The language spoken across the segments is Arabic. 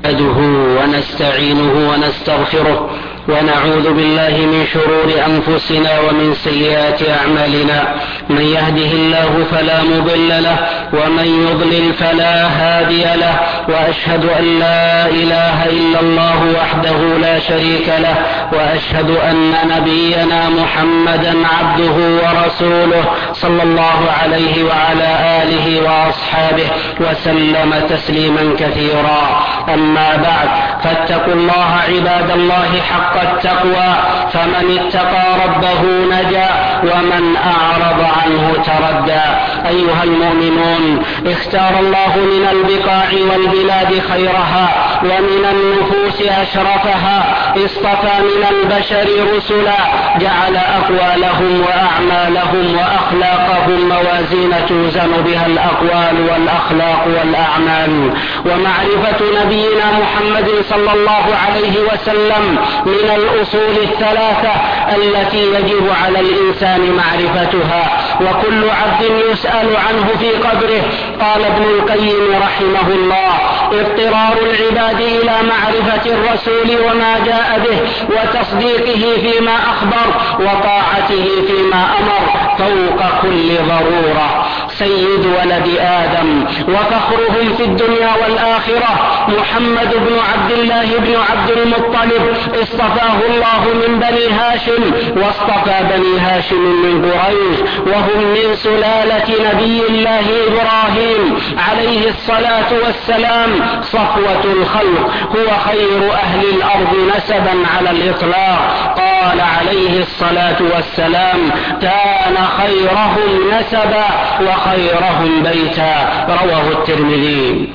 نحمده ونستعينه ونستغفره ونعوذ بالله من شرور أنفسنا ومن سيئات أعمالنا. من يهده الله فلا مضل له ومن يضلل فلا هادي له، وأشهد أن لا إله إلا الله وحده لا شريك له، وأشهد أن نبينا محمدا عبده ورسوله صلى الله عليه وعلى آله وأصحابه وسلم تسليما كثيرا. أما بعد، فاتقوا الله عباد الله حق التقوى، فمن اتقى ربه نجا ومن أعرض عنه تردى. أيها المؤمنون، اختار الله من البقاع والبلاد خيرها ومن النفوس أشرفها، اصطفى من البشر رسلا، جعل أقوالهم وأعمالهم وأخلاقهم موازين توزن بها الأقوال والأخلاق والأعمال. ومعرفة نبينا محمد صلى الله عليه وسلم من الأصول الثلاثة التي يجب على الإنسان معرفتها، وكل عبد يسأل عنه في قبره. قال ابن القيم رحمه الله: اضطرار العباد إلى معرفة الرسول وما جاء به، وتصديقه فيما أخبر، وطاعته فيما أمر، فوق كل ضرورة. سيد ولد آدم وفخرهم في الدنيا والآخرة محمد بن عبد الله بن عبد المطلب، اصطفاه الله من بني هاشم، واصطفى بني هاشم من قريش، وهم من سلالة نبي الله إبراهيم عليه الصلاة والسلام، صفوة الخلق، هو خير أهل الأرض نسبا على الإطلاق. قال عليه الصلاة والسلام: كان خيرهم نسبا وخيرهم بيتا. رواه الترمذي.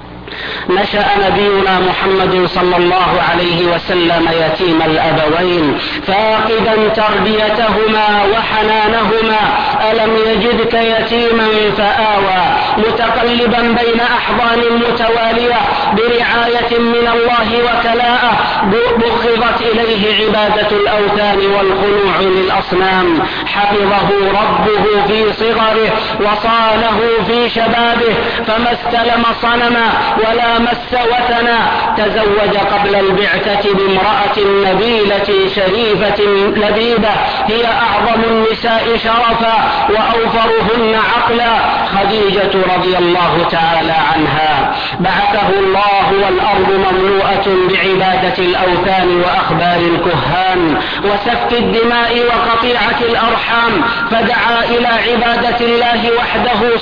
نشأ نبينا محمد صلى الله عليه وسلم يتيم الأبوين، فاقدا تربيتهما وحنانهما. ألم يجدك يتيما فآوى، متقلبا بين أحضان متوالية برعاية من الله وكلاءه. بغضت إليه عبادة الأوثان والخنوع للأصنام، حفظه ربه في صغره وصانه في شبابه، فما استلم صنما ولا مس وثنا. تزوج قبل البعثة بامرأة نبيلة شريفة لبيبة، هي أعظم النساء شرفا وأوفرهن عقلا، خديجة رضي الله تعالى عنها. بعثه الله والأرض مملوءة بعبادة الأوثان وأخبار الكهان وسفك الدماء وقطيعة الأرحام، فدعا إلى عبادة الله وحده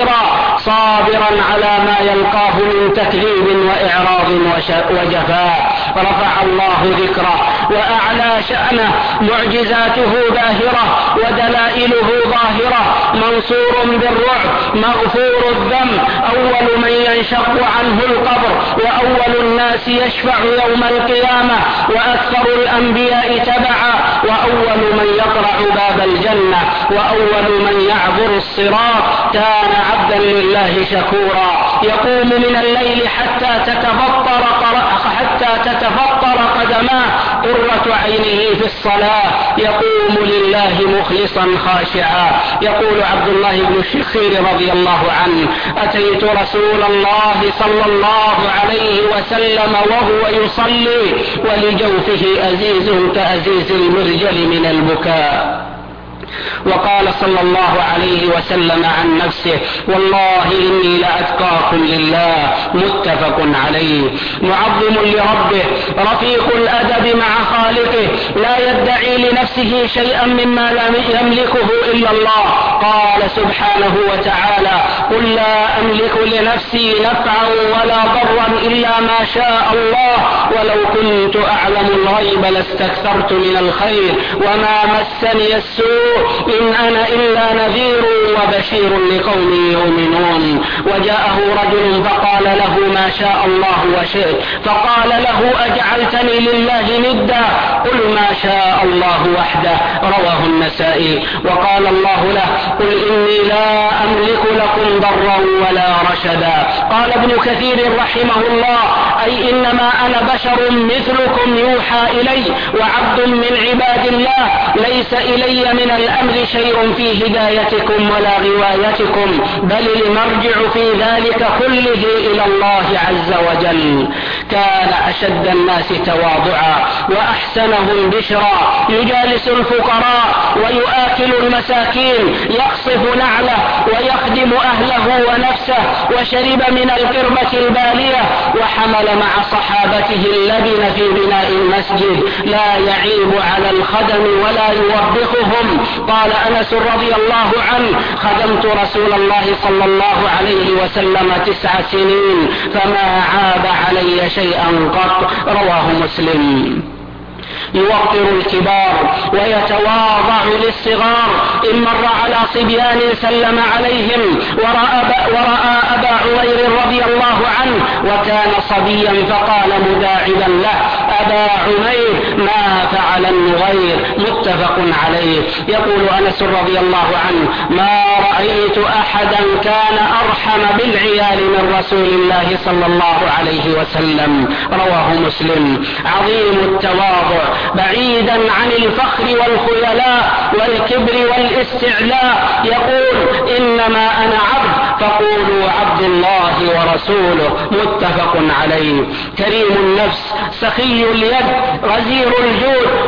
صابرا على ما يلقاه من تكذيب وإعراض وجفاء. رفع الله ذكره وأعلى شأنه، معجزاته باهرة ودلائله ظاهرة، منصور بالرعب، مغفور الذنب، أول من ينشق عنه القبر، وأول الناس يشفع يوم القيامة، وأكثر الأنبياء تبعا، وأول من يقرع باب الجنة، وأول من يعبر الصراط. كان عبدا لله شكورا، يقوم من الليل حتى تتفطر قدماه، قرة عينه في الصلاة، يقوم لله مخلصا خاشعا. يقول عبد الله بن الشخير رضي الله عنه: أتيت رسول الله صلى الله عليه وسلم وهو يصلي، ولجوفه أزيز كأزيز المرجل من البكاء. وقال صلى الله عليه وسلم عن نفسه: والله إني لأتقاكم لله. متفق عليه. معظم لربه، رفيق الأدب مع خالقه، لا يدعي لنفسه شيئا مما لا يملكه إلا الله. قال سبحانه وتعالى: قل لا أملك لنفسي نفعا ولا ضرا إلا ما شاء الله، ولو كنت أعلم الغيب لاستكثرت من الخير وما مسني السوء، إن أنا إلا نذير وبشير لقوم يؤمنون. وجاءه رجل فقال له: ما شاء الله وشئت. فقال له: أجعلتني لله ندا؟ قل ما شاء الله وحده. رواه النسائي. وقال الله له: قل إني لا أملك لكم ضرا ولا رشدا. قال ابن كثير رحمه الله: أي إن إنما أنا بشر مثلكم يوحى إلي وعبد من عباد الله، ليس إلي من الأمر شيء في هدايتكم ولا غوايتكم، بل المرجع في ذلك كله إلى الله عز وجل. كان أشد الناس تواضعا وأحسنهم بشرا، يجالس الفقراء ويؤكل المساكين، يقصف نعله ويخدم أهله ونفسه، وشرب من القربة البالية، وحمل مع صحابته اللبن في بناء المسجد، لا يعيب على الخدم ولا يوبخهم. قال أنس رضي الله عنه: خدمت رسول الله صلى الله عليه وسلم 9 سنين فما عاب علي شيئا قط. رواه مسلم. يوقر الكبار ويتواضع للصغار. إن مر على صبيان سلم عليهم ورأى أبا عمير رضي الله عنه وكان صبيا فقال مداعبا له: أبا عمير ما فعل النغير. متفق عليه. يقول أنس رضي الله عنه: ما رأيت أحدا كان أرحم بالعيال من رسول الله صلى الله عليه وسلم. رواه مسلم. عظيم التواضع بعيدا عن الفخر والخيلاء والكبر والاستعلاء. يقول: إنما أنا عبد فقولوا عبد الله ورسوله. متفق عليه. كريم النفس، سخي اليد، غزير الجود،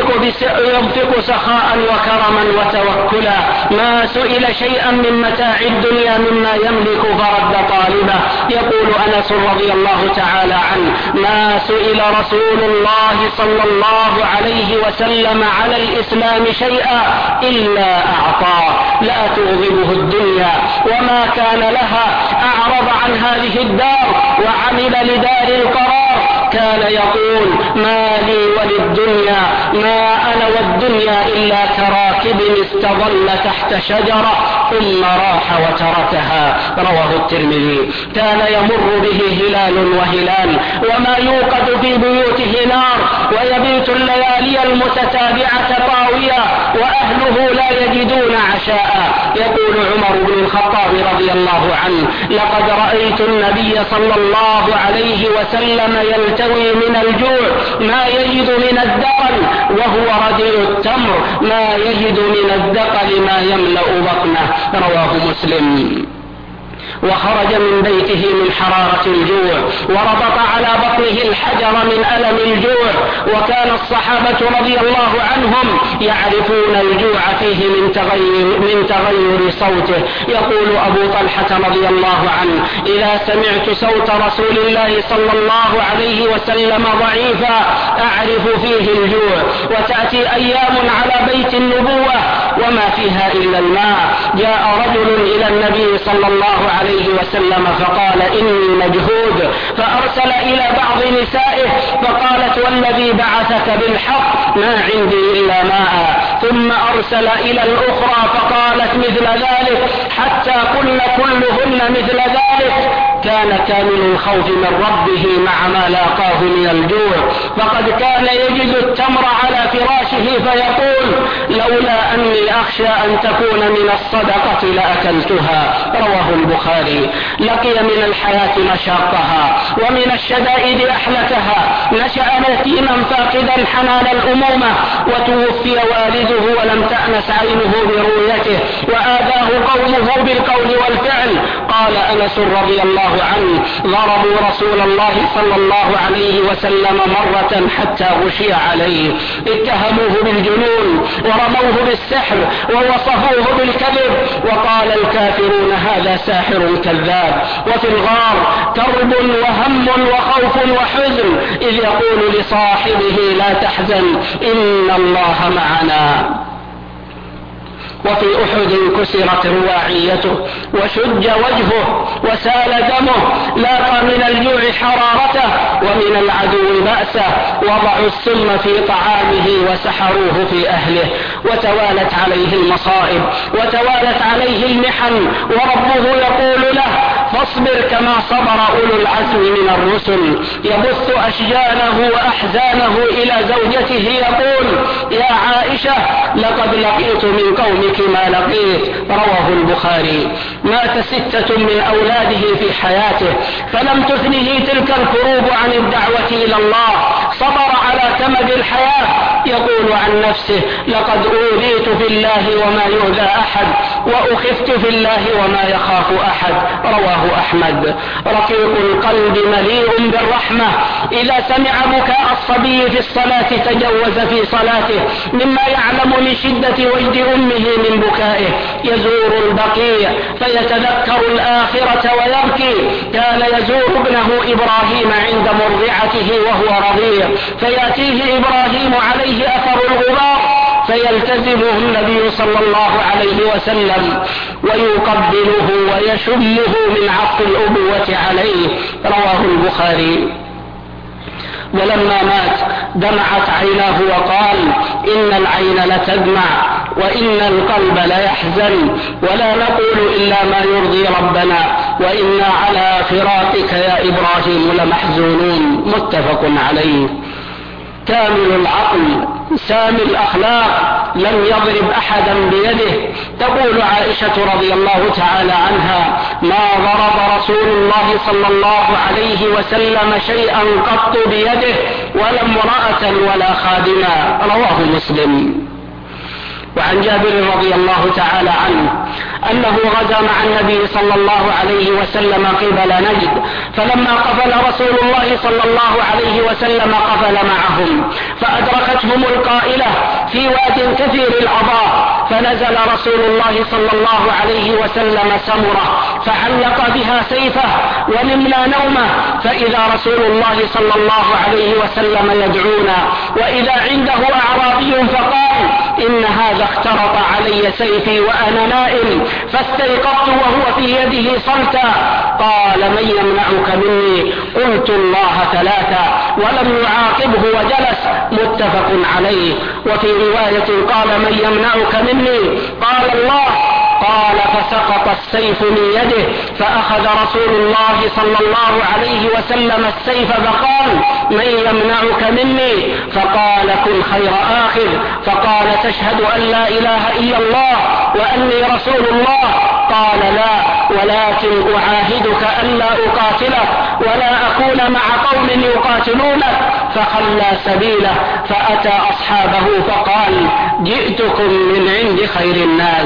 ينفق سخاء وكرما وتوكلا. ما سئل شيئا من متاع الدنيا مما يملك فرد طالبه. يقول أنس رضي الله تعالى عنه: ما سئل رسول الله صلى الله عليه وسلم على الإسلام شيئا إلا أعطاه. لا تغضبه الدنيا وما كان لها، أعرض عن هذه الدار وعمل لدار القرار. كان يقول: ما لي وللدنيا، ما أنا والدنيا إلا كراكب استظل تحت شجرة ثم راح وتركها. رواه الترمذي. كان يمر به هلال وهلال وما يوقد في بيوته نار، ويبيت الليالي المتتابعة طاوية وأهله لا يجدون عشاء. يقول عمر بن الخطاب رضي الله عنه: لقد رأيت النبي صلى الله عليه وسلم يلتوي من الجوع ما يجد من الدقل، وهو رديء التمر ما يجد من الدقل ما يملأ بطنه. رواه مسلم. وخرج من بيته من حرارة الجوع وربط على بطنه الحجر من ألم الجوع. وكان الصحابة رضي الله عنهم يعرفون الجوع فيه من تغير صوته. يقول أبو طلحة رضي الله عنه: إذا سمعت صوت رسول الله صلى الله عليه وسلم ضعيفا أعرف فيه الجوع. وتأتي أيام على بيت النبوة وما فيها إلا الماء. جاء رجل إلى النبي صلى الله عليه وسلم فقال: إني مجهود، فأرسل إلى بعض نسائه فقالت: والذي بعثك بالحق ما عندي إلا ماء. ثم أرسل إلى الأخرى فقالت مثل ذلك، حتى قلن كلهن مثل ذلك. كان كامل الخوف من ربه مع ما لاقاه من الجوع، فقد كان يجد التمر على فراشه فيقول: لولا أني أخشى أن تكون من الصدقة لأكلتها. رواه البخاري. لقي من الحياة مشاقها ومن الشدائد أحلكها. نشأ يتيما فاقدا حنان الأمومة، وتوفي والده ولم تأنس عينه برؤيته، وآذاه قومه بالقول والفعل. قال أنس رضي الله عنه: ضربوا رسول الله صلى الله عليه وسلم مرة حتى غشي عليه، اتهموه بالجنون ورموه بالسحر ووصفوه بالكذب، وقال الكافرون: هذا ساحر كذاب. وفي الغار كرب وهم وخوف وحزن، إذ يقول لصاحبه: لا تحزن إن الله معنا. وفي أحد كسرت رواعيته وشج وجهه وسال دمه، لاقى من الجوع حرارته ومن العدو بأسه. وضعوا السم في طعامه وسحروه في أهله. وتوالت عليه المصائب وتوالت عليه المحن، وربه يقول له: فاصبر كما صبر أولو العزم من الرسل. يبث أشجانه وأحزانه إلى زوجته يقول: يا عائشة لقد لقيت من قومك ما لقيت. رواه البخاري. مات 6 من أولاده في حياته، فلم تثنه تلك الكروب عن الدعوة إلى الله، صبر على كمد الحياة، يقول عن نفسه: لقد أوذيت في الله وما يؤذى أحد، وأخفت في الله وما يخاف أحد. رواه أحمد. رقيق القلب مليء بالرحمة، إذا سمع بكاء الصبي في الصلاة تجوز في صلاته، مما يعلم من شدة وجد أمه من بكائه. يزور البقيع فيتذكر الآخرة ويبكي. كان يزور ابنه إبراهيم عند مرضعته وهو رضيع، فيأتيه إبراهيم عليه أثر الغبار، فيلتزمه النبي صلى الله عليه وسلم ويقبله ويشمه من عطف الأبوة عليه. رواه البخاري. ولما مات دمعت عيناه وقال: إن العين لتدمع وإن القلب ليحزن، ولا نقول إلا ما يرضي ربنا، وإنا على فراقك يا إبراهيم لمحزونون. متفق عليه. كامل العقل سامي الأخلاق، لم يضرب أحدا بيده. تقول عائشة رضي الله تعالى عنها: ما ضرب رسول الله صلى الله عليه وسلم شيئا قط بيده، ولا امرأة ولا خادما. رواه مسلم. وعن جابر رضي الله تعالى عنه أنه غزا مع النبي صلى الله عليه وسلم قبل نجد، فلما قفل رسول الله صلى الله عليه وسلم قفل معهم، فأدركتهم القائلة في واد كثير العضاء، فنزل رسول الله صلى الله عليه وسلم سمرة فعلق بها سيفه ونمنا نومه، فإذا رسول الله صلى الله عليه وسلم يدعونا، وإذا عنده أعرابي فقال: إن هذا اخترط علي سيفي وأنا نائم، فاستيقظت وهو في يده صلتا. قال: من يمنعك مني؟ قلت: الله ثلاثة، ولم يعاقبه وجلس. متفق عليه. وفي رواية قال: من يمنعك مني؟ قال: الله. قال: فسقط السيف من يده، فأخذ رسول الله صلى الله عليه وسلم السيف فقال: من يمنعك مني؟ فقال: كن خير آخذ. فقال: تشهد أن لا إله إلا الله وأني رسول الله؟ قال: لا، ولكن أعاهدك ألا أقاتلك ولا أكون مع قوم يقاتلونك. فخلى سبيله، فأتى أصحابه فقال: جئتكم من عند خير الناس،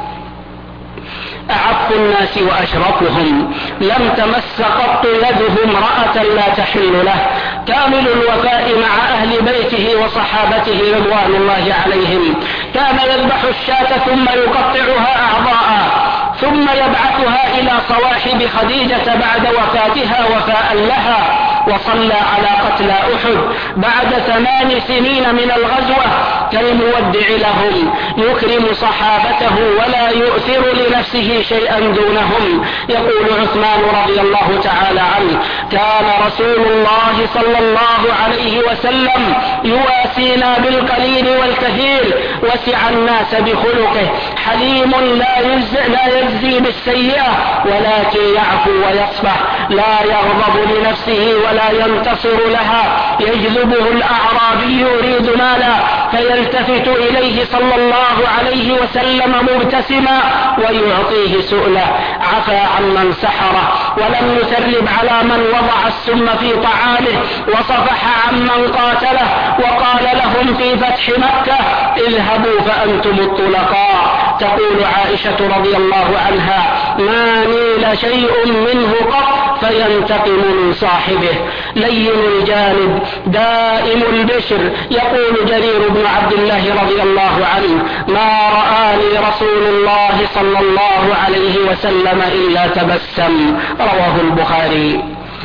أعف الناس وأشرفهم، لم تمس قط يده امرأة لا تحل له، كامل الوفاء مع أهل بيته وصحابته رضوان الله عليهم. كان يذبح الشاة ثم يقطعها أعضاء، ثم يبعثها إلى صواحب خديجة بعد وفاتها وفاء لها. وصلى على قتلى أحد بعد 8 سنين من الغزوة كالمودع لهم، يكرم صحابته ولا يؤثر لنفسه شيئا دونهم. يقول عثمان رضي الله تعالى عنه: كان رسول الله صلى الله عليه وسلم يواسينا بالقليل والكثير، وسع الناس بخلقه، حليم لا يجزي بالسيئة ولكن يعفو ويصفح، لا يغضب لنفسه ولا ينتصر لها. يجذبه الأعرابي يريد مالا فيلتفت إليه صلى الله عليه وسلم مبتسما ويعطيه سؤله، عفى عن من سحره ولم يثرب على من وضع السم في طعامه، وصفح عن من قاتله، وقال لهم في فتح مكة: اذهبوا فأنتم الطلقاء. تقول عائشة رضي الله عنها: ما نيل شيء منه قط فينتقم من صاحبه، لين الجانب دائم البشر. يقول جرير بن عبد الله رضي الله عنه: ما رآني رسول الله صلى الله عليه وسلم إلا تبسم. رواه البخاري.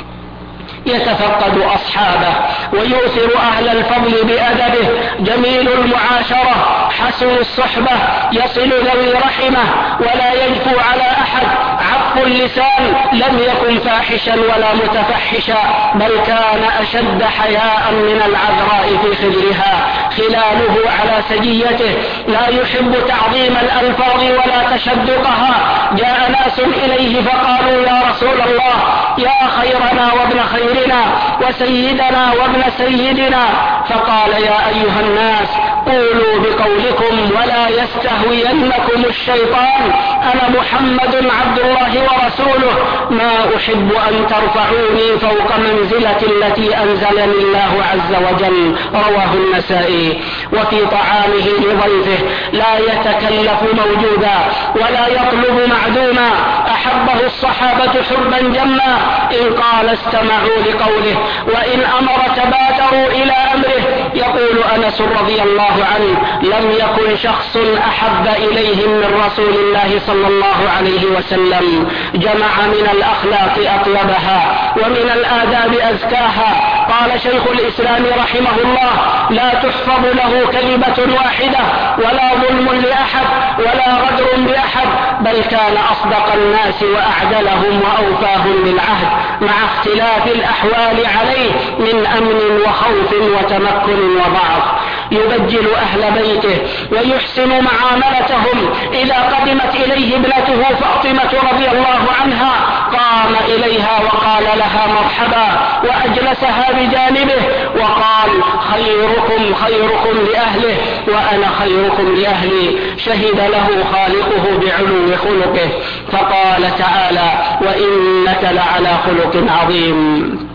يتفقد أصحابه ويؤثر أهل الفضل بأدبه، جميل المعاشرة، حسن الصحبة، يصل ذوي رحمه ولا يجفو على أحد، عف اللسان، لم يكن فاحشا ولا متفحشا، بل كان أشد حياء من العذراء في خدرها، خلاله على سجيته، لا يحب تعظيم الألفاظ ولا تشدقها. جاء ناس إليه فقالوا: يا رسول الله، يا خيرنا وابن خيرنا وسيدنا وابن سيدنا، فقال يا أيها الناس قولوا بقولكم ولا يستهوينكم الشيطان، أنا محمد عبد الله ورسوله، ما أحب أن ترفعوني فوق منزلة التي أنزلني الله عز وجل. رواه النسائي. وفي طعامه لضيفه لا يتكلف موجودا ولا يطلب معدوما، أحبه الصحابة حبا جما، إن قال استمعوا لقوله وإن أمر تبادروا إلى أمره. يقول أنس رضي الله عنه لم يكن شخص أحب إليهم من رسول الله صلى الله عليه وسلم، جمع من الأخلاق أطيبها ومن الآداب أزكاها. قال شيخ الإسلام رحمه الله لا تحفظ له كلمة واحدة ولا ظلم لأحد ولا غدر بأحد، بل كان أصدق الناس وأعدلهم وأوفاهم للعهد، مع اختلاف الأحوال عليه من أمن وخوف وتمكن وضعف. يبجل أهل بيته ويحسن معاملتهم. إذا قدمت إليه ابنته فاطمة رضي الله عنها قام إليها وقال لها مرحبا وأجلسها بجانبه وقال خيركم خيركم لأهله وأنا خيركم لأهلي. شهد له خالقه بعلو خلقه. فقال تعالى وإنك لعلى خلق عظيم.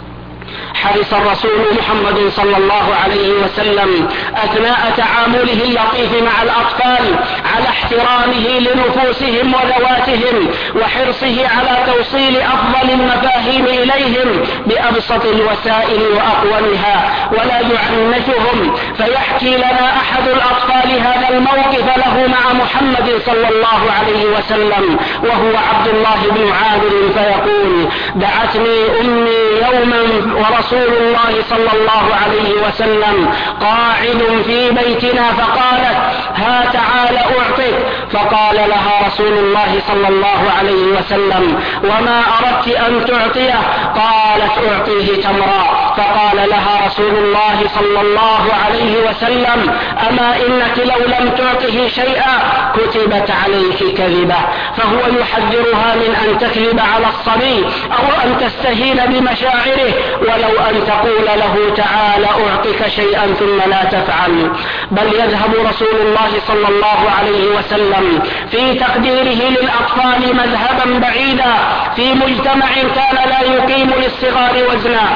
حرص الرسول محمد صلى الله عليه وسلم أثناء تعامله اللطيف مع الأطفال على احترامه لنفوسهم وذواتهم وحرصه على توصيل أفضل المفاهيم إليهم بأبسط الوسائل وأقومها، ولا يعنفهم. فيحكي لنا أحد الأطفال هذا الموقف له مع محمد صلى الله عليه وسلم وهو عبد الله بن عامر فيقول دعتني أمي يوما ورسول الله صلى الله عليه وسلم قاعد في بيتنا فقالت ها تعال أعطيك، فقال لها رسول الله صلى الله عليه وسلم وما أردت أن تعطيه؟ قالت أعطيه تمرا. فقال لها رسول الله صلى الله عليه وسلم أما إنك لو لم تعطه شيئا كتبت عليك كذبة. فهو يحذرها من أن تكذب على الصبي أو أن تستهين بمشاعره، ولو أن تقول له تعالى أعطيك شيئا ثم لا تفعل. بل يذهب رسول الله صلى الله عليه وسلم في تقديره للأطفال مذهبا بعيدا في مجتمع كان لا يقيم للصغار وزنا،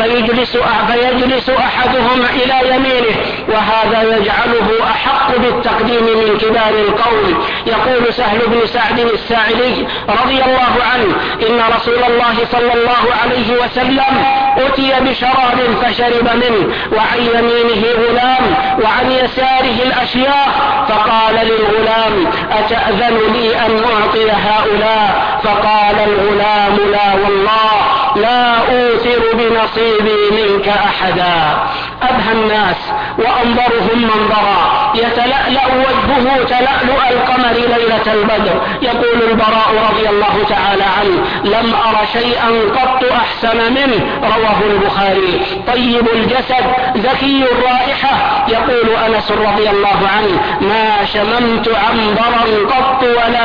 فيجلس أحدهم إلى يمينه، وهذا يجعله أحق بالتقديم من كبار القوم. يقول سهل بن سعد الساعدي رضي الله عنه إن رسول الله صلى الله عليه وسلم أتي بشراب فشرب منه، وعن يمينه غلام وعن يساره الأشياخ، فقال للغلام أتأذن لي أن أعطي هؤلاء؟ فقال الغلام لا والله لا أوثر بنصيبي منك أحدا. أبهى الناس وأنظرهم منظرا، يتلألأ وجهه تلألؤ القمر ليلة البدر. يقول البراء رضي الله تعالى عنه لم أر شيئا قط أحسن منه. رواه البخاري. طيب الجسد ذكي الرائحة. يقول أنس رضي الله عنه ما شممت عنبرا قط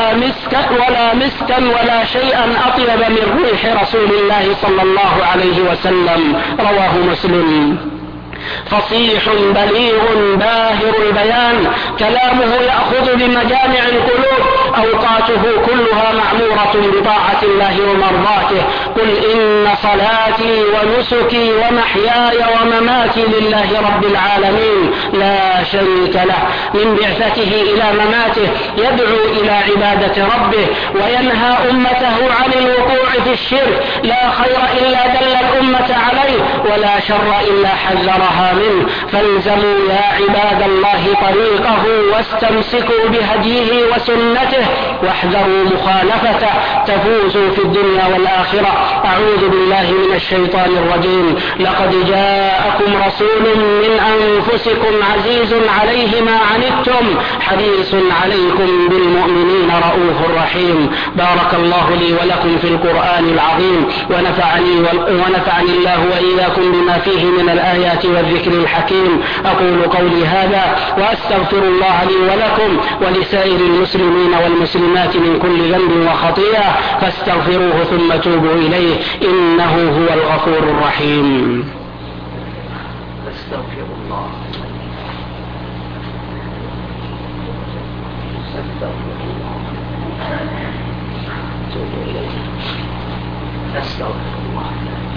ولا مسكا ولا شيئا أطيب من ريح رسول الله صلى الله عليه وسلم. رواه مسلم. فصيح بليغ باهر البيان، كلامه يأخذ بمجامع القلوب، أوقاته كلها معمورة بطاعة الله ومرضاته. قل إن صلاتي ونسكي ومحياي ومماتي لله رب العالمين لا شريك له. من بعثته إلى مماته يدعو إلى عبادة ربه وينهى أمته عن الوقوع في الشرك. لا خير إلا دل الأمة عليه ولا شر إلا حذرها منه. فالزموا يا عباد الله طريقه واستمسكوا بهديه وسنته واحذروا مخالفته تفوزوا في الدنيا والآخرة. أعوذ بالله من الشيطان الرجيم. لقد جاءكم رسول من أنفسكم عزيز عليه ما عنتم حريص عليكم بالمؤمنين رؤوف رحيم. بارك الله لي ولكم في القرآن العظيم ونفعني الله وإياكم بما فيه من الآيات والذكر الحكيم. أقول قولي هذا وأستغفر الله لي ولكم ولسائر المسلمين والمسلمات من كل ذنب وخطيئة فاستغفروه ثم توبوا إليه إنه هو الغفور الرحيم. أستغفر الله أستغفر الله.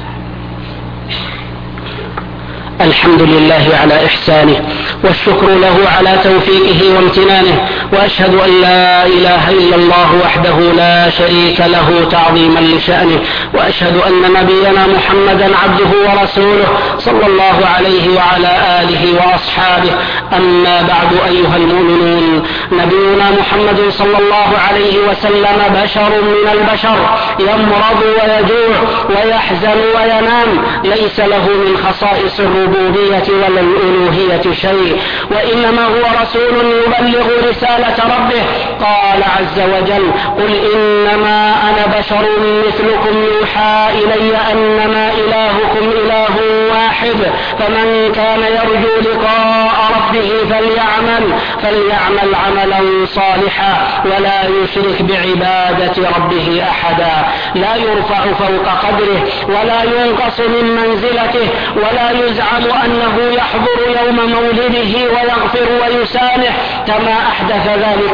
الحمد لله على إحسانه والشكر له على توفيقه وامتنانه، وأشهد أن لا إله إلا الله وحده لا شريك له تعظيما لشأنه، وأشهد أن نبينا محمدا عبده ورسوله صلى الله عليه وعلى آله وأصحابه. أما بعد أيها المؤمنون، نبينا محمد صلى الله عليه وسلم بشر من البشر، يمرض ويجوع ويحزن وينام، ليس له من خصائص الربوبية ولا الألوهية شيء، وإنما هو رسول يبلغ رسالة ربه. قال عز وجل: قل إنما أنا بشر مثلكم يوحى إلي أنما إلهكم إله واحد، فمن كان يرجو لقاء ربه فليعمل عملا صالحا ولا يشرك بعبادة ربه أحدا. لا يرفع فوق قدره ولا ينقص من منزلته، ولا يزعم أنه يحضر يوم مولده ويغفر ويسامح كما أحدث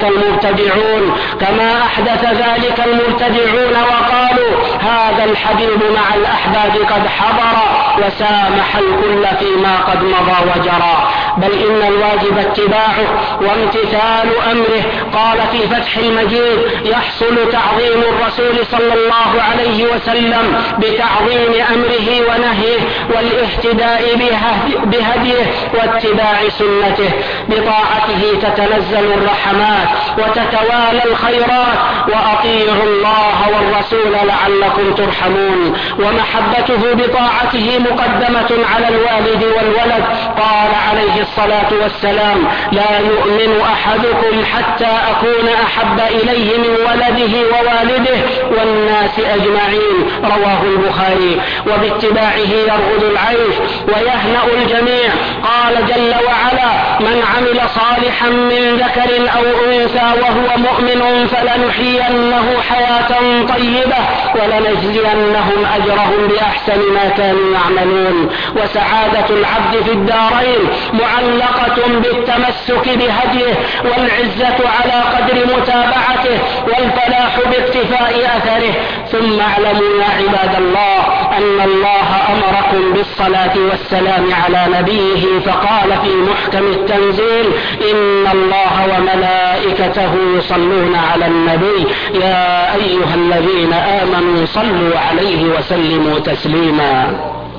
ذلك المبتدعون وقالوا هذا الحبيب مع الأحباب قد حضر وسامح الكل فيما قد مضى وجرى، بل إن الواجب اتباعه وامتثال أمره. قال في فتح المجيد: يحصل تعظيم الرسول صلى الله عليه وسلم بتعظيم أمره ونهيه والاهتداء بهديه واتباع سنته. بطاعته تتنزل الرحمات وتتوالى الخيرات، وأطيعوا الله والرسول لعلكم ترحمون. ومحبته بطاعته مقدمة على الوالد والولد. قال عليه الصلاة والسلام: لا يؤمن أحدكم حتى أكون أحب إليه من ولده ووالده والناس أجمعين. رواه البخاري. وباتباعه يرغد العيش ويهنأ الجميع. قال جل وعلا: من عمل صالحا من ذكر أو أنثى وهو مؤمن فلنحيينه حياة طيبة ولنجزينهم أجرهم بأحسن ما كانوا يعملون. وسعادة العبد في الدارين معلقة بالتمسك بهديه، والعزة على قدر متابعته، والفلاح باقتفاء أثره. ثم اعلموا يا عباد الله أن الله أمركم بالصلاة والسلام على نبيه، فقال في محكم التنزيل: إن الله وملائكته يصلون على النبي يا أيها الذين آمنوا صلوا عليه وسلموا تسليما.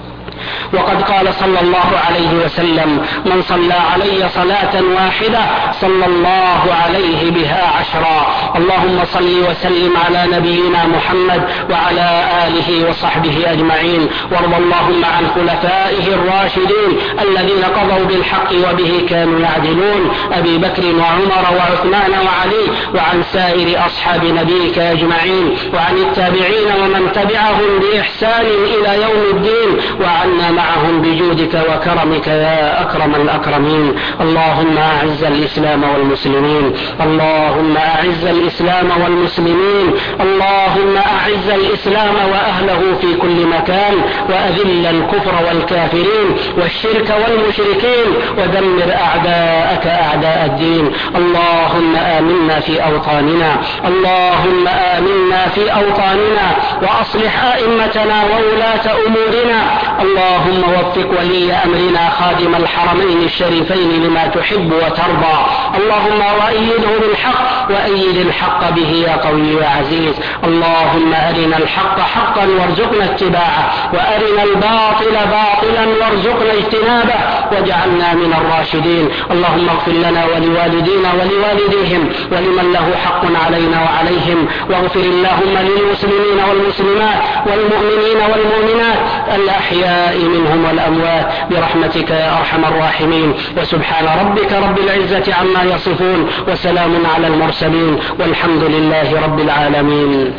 وقد قال صلى الله عليه وسلم: من صلى علي صلاة واحدة صلى الله عليه بها 10. اللهم صل وسلم على نبينا محمد وعلى آله وصحبه أجمعين، وارض اللهم عن خلفائه الراشدين الذين قضوا بالحق وبه كانوا يعدلون، أبي بكر وعمر وعثمان وعلي، وعن سائر أصحاب نبيك أجمعين، وعن التابعين ومن تبعهم بإحسان إلى يوم الدين، وعنا معهم بجودك وكرمك يا أكرم الأكرمين. اللهم أعز الإسلام والمسلمين، اللهم أعز الإسلام والمسلمين، اللهم أعز الإسلام وأهله في كل مكان، وأذل الكفر والكافرين والشرك والمشركين، ودمر أعداءك أعداء الدين. اللهم آمنا في أوطاننا، اللهم آمنا في أوطاننا، وأصلح أئمتنا وولاة أمورنا. اللهم وفق ولي أمرنا خادم الحرمين الشريفين لما تحب وترضى. اللهم وأيده بالحق وأيد الحق به يا قوي يا عزيز. اللهم أرنا الحق حقا وارزقنا اتباعه، وأرنا الباطل باطلا وارزقنا اجتنابه، واجعلنا من الراشدين. اللهم اغفر لنا ولوالدينا ولوالديهم ولمن له حق علينا وعليهم، واغفر اللهم للمسلمين والمسلمات والمؤمنين والمؤمنات الأحياء منهم والأموات برحمتك يا أرحم الراحمين. وسبحان ربك رب العزة عما يصفون، وسلام على المرسلين، والحمد لله رب العالمين.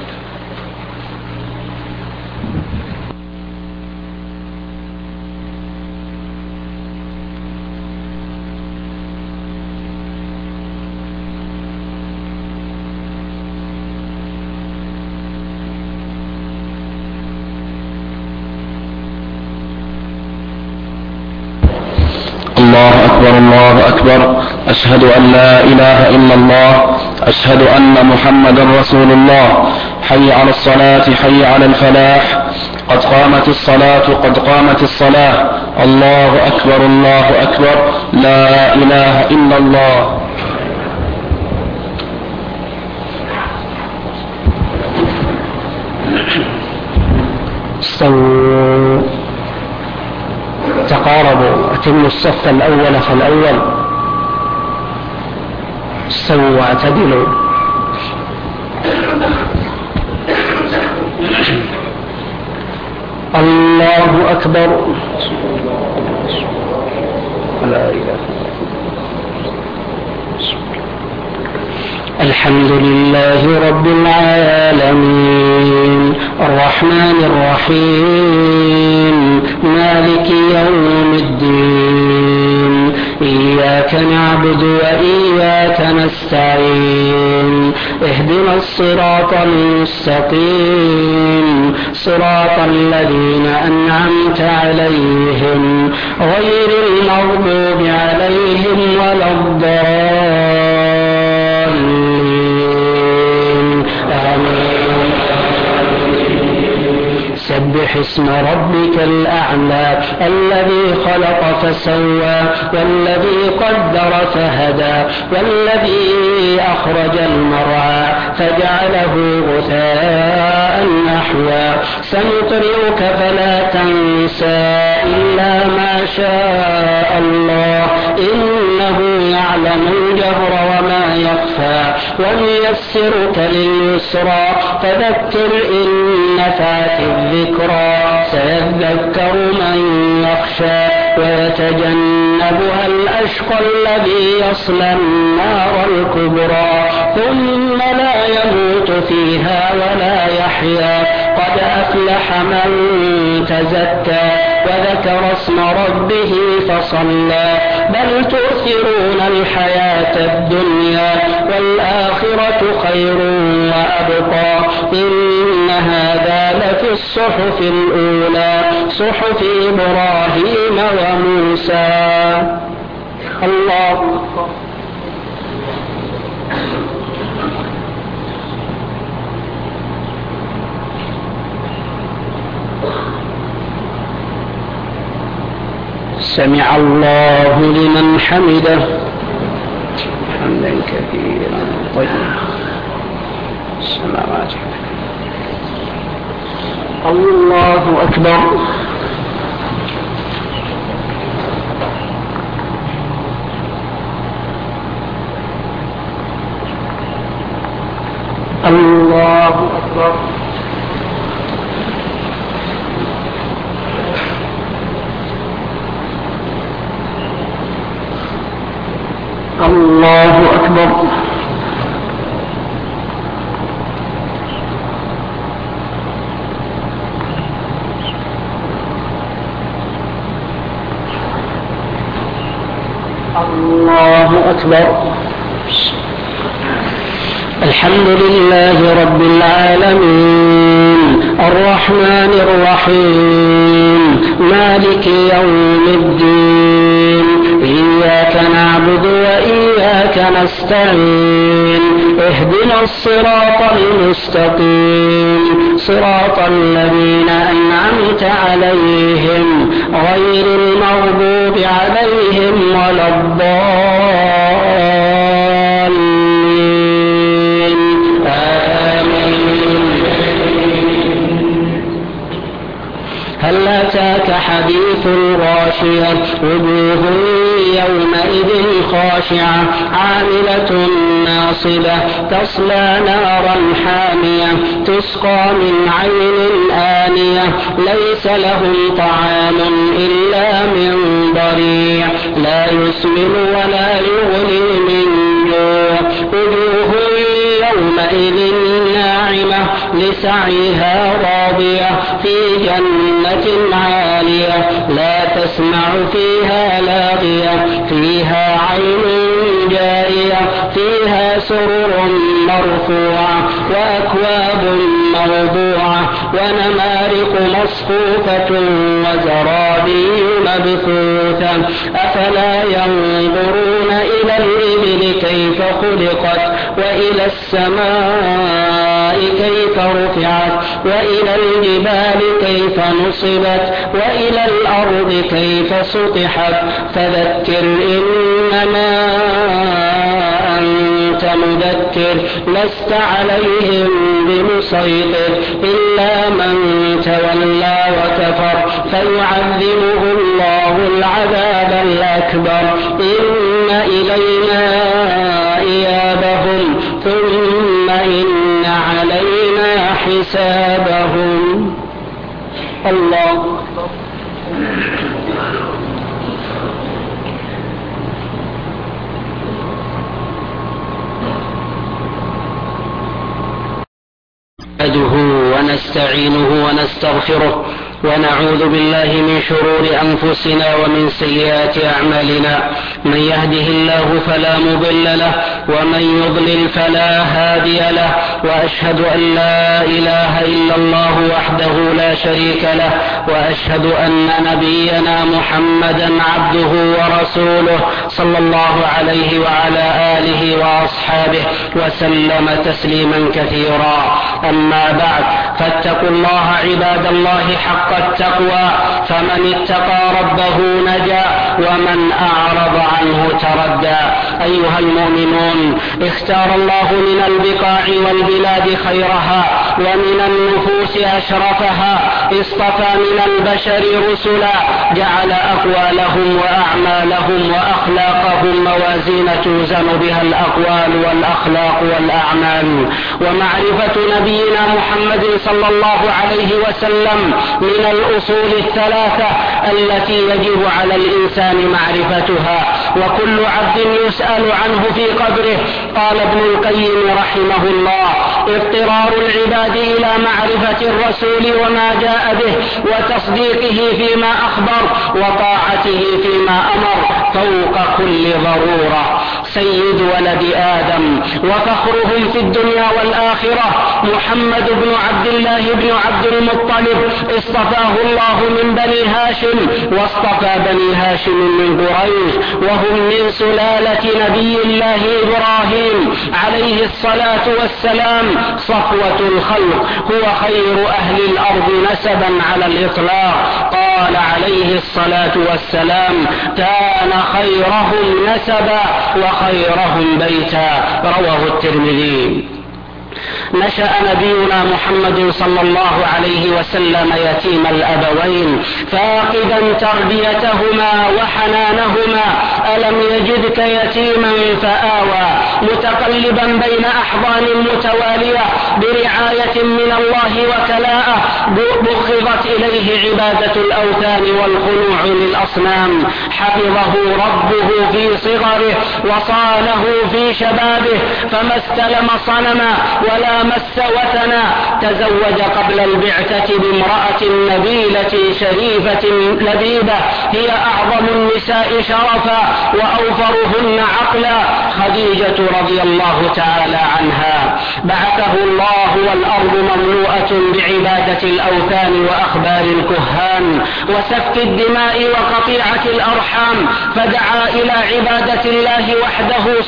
الله أكبر الله أكبر، أشهد أن لا إله إلا الله، أشهد أن محمدا رسول الله. حي على الصلاة حي على الفلاح، قد قامت الصلاة قد قامت الصلاة. الله أكبر الله أكبر، لا إله إلا الله. استووا، تقاربوا، أتموا الصف الأول فالأول، استووا واعتدلوا. الله أكبر. لا إله. الحمد لله رب العالمين، الرحمن الرحيم، مالك يوم الدين، إياك نعبد وإياك نستعين، اهدنا الصراط المستقيم، صراط الذين أنعمت عليهم غير المغضوب عليهم ولا الضالين، آمين. سبح اسم ربك الأعلى، الذي خلق فسوى، والذي قدر فهدى، والذي أخرج المرعى فجعله غثاء أحوى. سنقرئك فلا تنسى إلا ما شاء الله، إنه يعلم الجهر وما يخفى. ونيسرك لليسرى، فذكر إن نفعت الذكرى. سيذكر من يخشى، ويتجنبها الأشقى الذي يصلى النار الكبرى، ثم لا يموت فيها ولا يحيا. قد أفلح من تزكى، وذكر اسم ربه فصلى. بل تؤثرون الحياة الدنيا، والآخرة خير وأبقى. إن هذا لفي الصحف الأولى، صحف إبراهيم وموسى. الله. سمع الله لمن حمده، حمدا كثيرا طيبا السماوات. الله أكبر. الله أكبر. الله أكبر. الله أكبر. الحمد لله رب العالمين، الرحمن الرحيم، مالك يوم الدين، إياك نعبد وإياك نستعين، اهدنا الصراط المستقيم، صراط الذين أنعمت عليهم غير المغضوب عليهم ولا الضالين، آمين. هل أتاك حديث الغاشية، وجوه يومئذ خاشعة، عاملة ناصبة، تصلى نارا حامية، تسقى من عين آنية، ليس لهم طعام إلا من ضريع، لا يسمن ولا يغني من جوع. وجوه يومئذ ناعمة، لسعيها راضية، في جنة عالية، لا تسمع فيها لاغية، فيها عين جارية، فيها سرر مرفوعة، وأكواب موضوعة، ونمارق مصفوفة، وزرابي مبثوثة. نصبا أفلا ينظرون إلى الإبل كيف خلقت وإلى السماء كيف رفعت وإلى الجبال كيف نصبت وإلى الأرض كيف سطحت فذكر إنما أنت مذكر لست عليهم بمسيطر إلا من تولى وكفر فيعذبه الله العذاب الأكبر إن إلينا إيابهم ثم إن علينا حسابهم. الله نحمده ونستعينه ونستغفره ونعوذ بالله من شرور أنفسنا ومن سيئات أعمالنا من يهده الله فلا مضل له ومن يضلل فلا هادي له وأشهد أن لا إله إلا الله وحده لا شريك له وأشهد أن نبينا محمدا عبده ورسوله صلى الله عليه وعلى آله وأصحابه وسلم تسليما كثيرا. أما بعد فاتقوا الله عباد الله حق التقوى فمن اتقى ربه نجا ومن أعرض عنه تردى. أيها المؤمنون اختار الله من البقاع والبلاد خيرها ومن النفوس أشرفها اصطفى من البشر رسلا جعل أقوالهم وأعمالهم وأخلاقهم موازين توزن بها الأقوال والأخلاق والأعمال. ومعرفة نبينا محمد صلى الله عليه وسلم من الأصول الثلاثة التي يجب على الإنسان معرفتها وكل عبد يسأل عنه في قبره. قال ابن القيم رحمه الله اضطرار العباد إلى معرفة الرسول وما جاء به وتصديقه فيما أخبر وطاعته فيما أمر فوق كل ضرورة. سيد ولد آدم وفخرهم في الدنيا والآخرة محمد بن عبد الله بن عبد المطلب اصطفاه الله من بني هاشم واصطفى بني هاشم من قريش وهم من سلالة نبي الله إبراهيم عليه الصلاة والسلام صفوة الخلق هو خير أهل الأرض نسبا على الإطلاق. قال عليه الصلاة والسلام كان خيرهم نسبا وخيرهم بيتا رواه الترمذي. نشأ نبينا محمد صلى الله عليه وسلم يتيم الأبوين فاقدا تربيتهما وحنانهما ألم يجدك يتيما فآوى متقلبا بين أحضان متوالية برعاية من الله وكلاءه بغضت إليه عبادة الأوثان والخنوع للأصنام حفظه ربه في صغره وصانه في شبابه فما استلم صنما ولا مس وثنا. تزوج قبل البعثة بامرأة نبيلة شريفة لبيبة هي أعظم النساء شرفا وأوفرهن عقلا خديجة رضي الله تعالى عنها. بعثه الله والأرض مملوءة بعبادة الأوثان وأخبار الكهان وسفك الدماء وقطيعة الأرحام فدعا إلى عبادة الله وحده